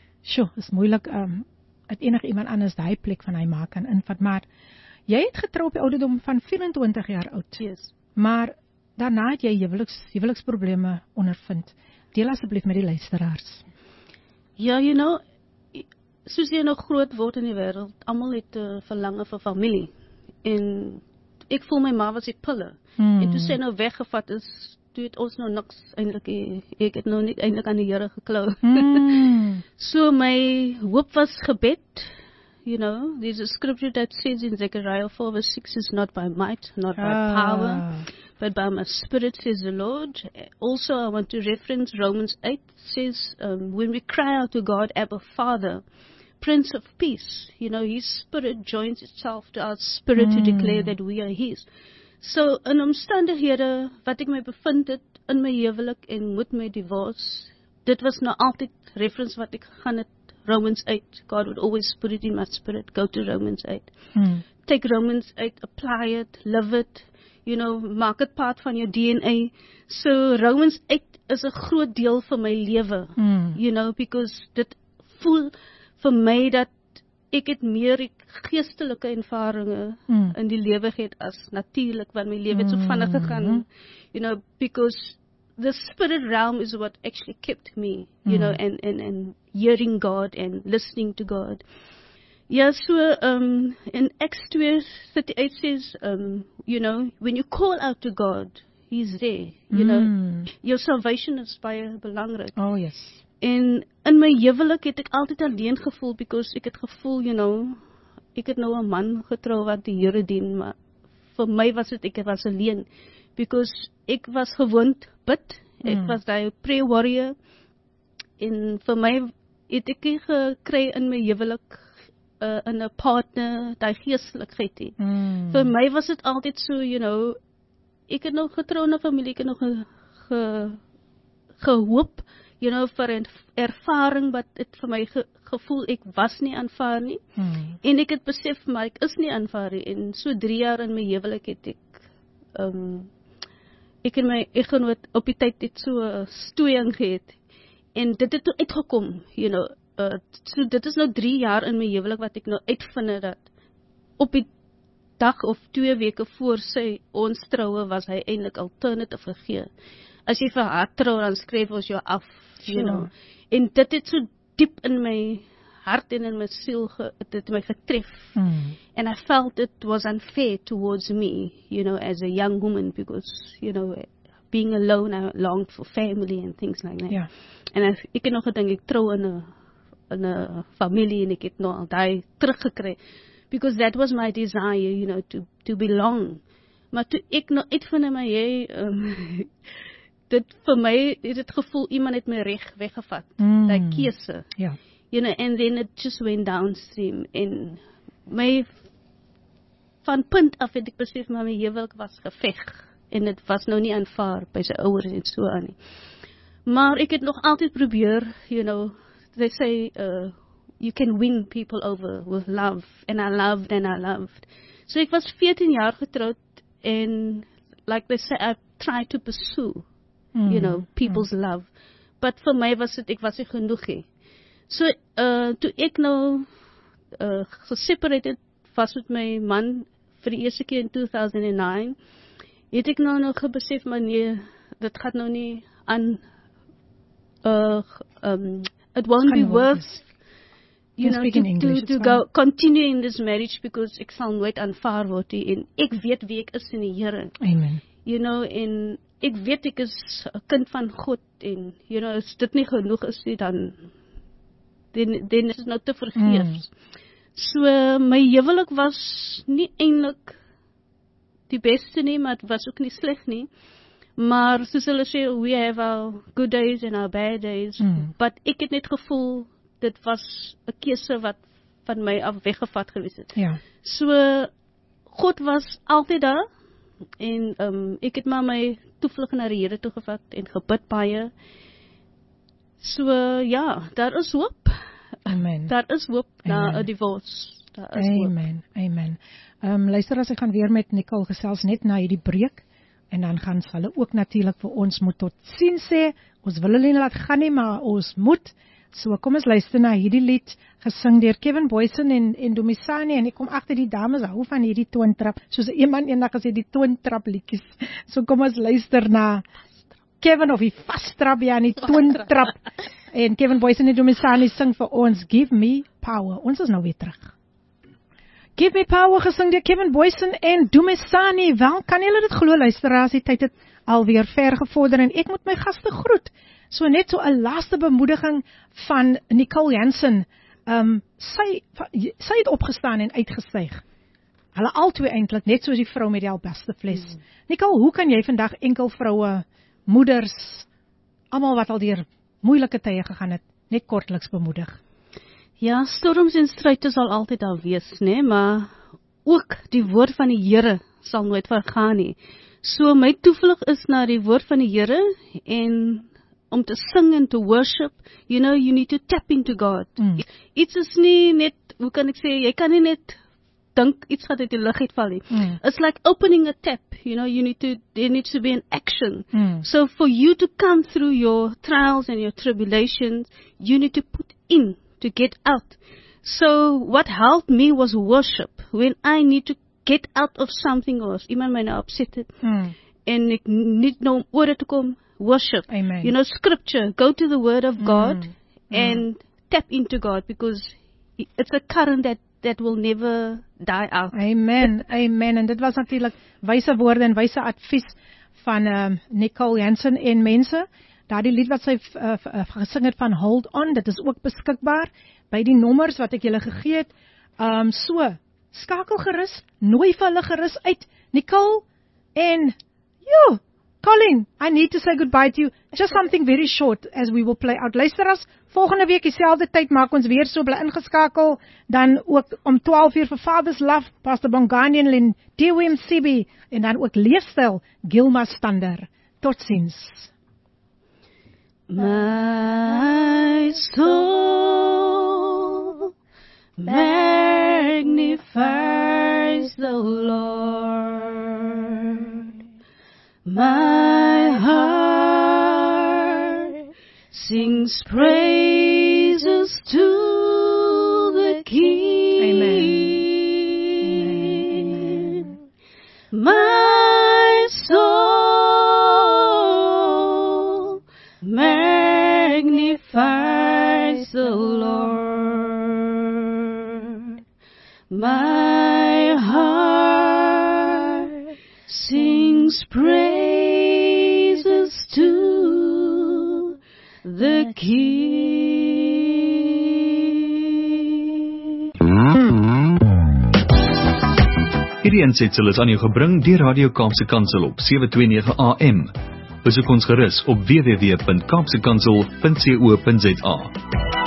is moeilik dat enige iemand anders daai plek van hy ma kan invat, maar jy het getrou op die ouderdom van 24 jaar oud. Yes. Maar daarna het jy huweliksprobleme ondervind. Deel asseblief met die luisteraars. Ja, soos jy nog groot word in die wêreld, almal het 'n verlange vir familie. En ek voel my ma was die pille. En toe sy nou weggevat is, toe het ons nou niks eintlik, ek het nou nie eintlik aan die Here geklou. So my hoop was gebed. There's a scripture that says in Zechariah 4:6, is not by might, not by power, but by my spirit, says the Lord. Also, I want to reference Romans 8, says, when we cry out to God, Abba Father, Prince of Peace, His spirit joins itself to our spirit to declare that we are His. So, in omstandighede wat ek my bevind het in my huwelik en met my divorce, dit was nou altyd reference wat ek gegaan het, Romans 8. God would always put it in my spirit, go to Romans 8. Take Romans 8, apply it, live it. maak dit part van jou DNA. So Romans 8 is 'n groot deel van my lewe. Because dit voel vir my dat ek het meer geestelike ervarings in die lewe gehad as natuurlik, want my lewe het so vinnig gegaan. Because the spirit realm is what actually kept me, and hearing God and listening to God. Yeah, so in Acts 2:38 says, when you call out to God, He's there. Your salvation is baie belangrik. Oh yes. En in my huwelik het ek altyd alleen gevoel, because ek het gevoel, ek het nou 'n man getrou wat die Here dien, maar vir my was dit, ek was alleen, because ek was gewoond bid, ek was daai prayer warrior, en vir my het ek gekry in my huwelik, in 'n partner, die geestelikheid het. Vir my was dit altyd so, ek het nog getrou in 'n familie, ek het nog gehoop, vir 'n ervaring wat het vir my gevoel ek was nie aanvaar nie. En ek het besef, maar ek is nie aanvaar nie. En so 3 jaar in my huwelik het ek en my eggenoot op die tyd het so 'n stoeiing gehad. En dit het toe uitgekom, so dit is nou 3 jaar in my huwelik wat ek nou uitvind dat op die dag of 2 weke voor ons troue was hy eintlik alternatief gegee. As jy vir haar trou, dan skryf ons jou af, En dit het so diep in my hart en in my siel het my getref. And I felt it was unfair towards me, as a young woman, because, being alone, I longed for family and things like that. Yeah. En ek het nog gedink ek trou in 'n familie, en ek het nog al daai teruggekry, because that was my desire, to belong. Maar toe ek nou uitvind my dit vir my het dit gevoel iemand het my reg weggevat, daai keuse. Ja. And then it just went downstream, en my van punt af het ek besef maar my huwelik was geveg, en dit was nou nie aanvaar by sy ouers en so aan nie. Maar ek het nog altyd probeer, they say you can win people over with love, and I loved. So ek was 14 jaar getroud, en like they say, I tried to pursue people's love. But vir my was dit, ek was nie genoeg nie. So, toe ek nou geseparated was met my man vir die eerste keer in 2009, het ek nou gebesef, maar nee, dit gaat nou nie aan, it won't be worth, to go continue in this marriage, because ek sal nooit aanvaar word nie, en ek weet wie ek is in die Here. Amen. En ek weet ek is 'n kind van God, en as dit nie genoeg is nie, dan is dit nou te vergeefs. So my huwelik was nie eintlik die beste nie, maar het was ook nie sleg nie. Maar soos hulle sê, we have our good days and our bad days. But ek het net gevoel, dit was 'n keuse wat van my af weggevat gewees het. Ja. So God was altyd daar, en ek het maar my toevlug na die Here toe gevat en gebid baie. So ja, daar is hoop. Amen. Daar is hoop na 'n divorce. Daar is hoop. Amen. Luister, as ek gaan weer met Nicole gesels net na hierdie breek, en dan gaan hulle ook natuurlik vir ons moet tot sien sê. Ons wil hulle nie laat gaan nie, maar ons moet. So kom ons luister na hierdie lied, gesing deur Kevin Boysen en Dumisani, en ek kom agter die dames hou van hierdie toontrap, soos iemand eendag gesê, die toontrap liedjies. So kom ons luister na Kevin, of die vastrap, ja, die toontrap. En Kevin Boysen en Dumisani sing vir ons, Give Me Power. Ons is nou weer terug. Give Me Power, gesing deur Kevin Boysen en Dumisani. Wel, kan julle dit glo, luisteraars, die tyd het alweer ver gevorder, en ek moet my gaste groet. So net so 'n laaste bemoediging van Nicole Jansen. Sy het opgestaan en uitgestyg. Hulle albei eintlik, net soos die vrou met die albaster fles. Nicole, hoe kan jy vandag enkel vroue, moeders, almal wat al deur moeilike tye gegaan het, net kortliks bemoedig? Ja, storms en struite sal altyd daar wees, né? Maar ook die woord van die Here sal nooit vergaan nie. So my toevlug is na die woord van die Here, en om te sing en to worship, you need to tap into God. Iets is nie net, hoe kan ek sê, jy kan nie net dink iets gaat uit die lug uitval nie. It's like opening a tap, there needs to be an action. So for you to come through your trials and your tribulations, you need to put in to get out. So what helped me was worship. When I need to get out of something or iemand my nou upset het, en ek niet nou oor te kom, worship. Amen. Scripture, go to the word of God and tap into God, because it's a current that will never die out. Amen, amen. En dit was natuurlijk wyse woorde en wyse advies van Nicole Jansen en mense. Daardie lied wat sy gesing het van Hold On, dit is ook beskikbaar by die nommers wat ek julle gegee het. So, skakel gerus, nooi vir hulle gerus uit. Nicole en Colin, I need to say goodbye to you. Just something very short as we will play out. Luister as, volgende week dieselfde tyd maak ons weer so, bly ingeskakel, dan ook om 12 uur vir Father's Love, Pastor Bongani en Lynn Dewey Msibi, en dan ook Leefstyl, Gilma Stander. Totsiens. My soul magnifies the Lord. My heart sings praises to the King. Amen. My soul magnifies the Lord. My heart sings praises to the King. Hierdie insetsel is aan jou gebring deur Radio Kaapse Kansel op 729 AM. Besoek ons gerus op www.kaapsekansel.co.za.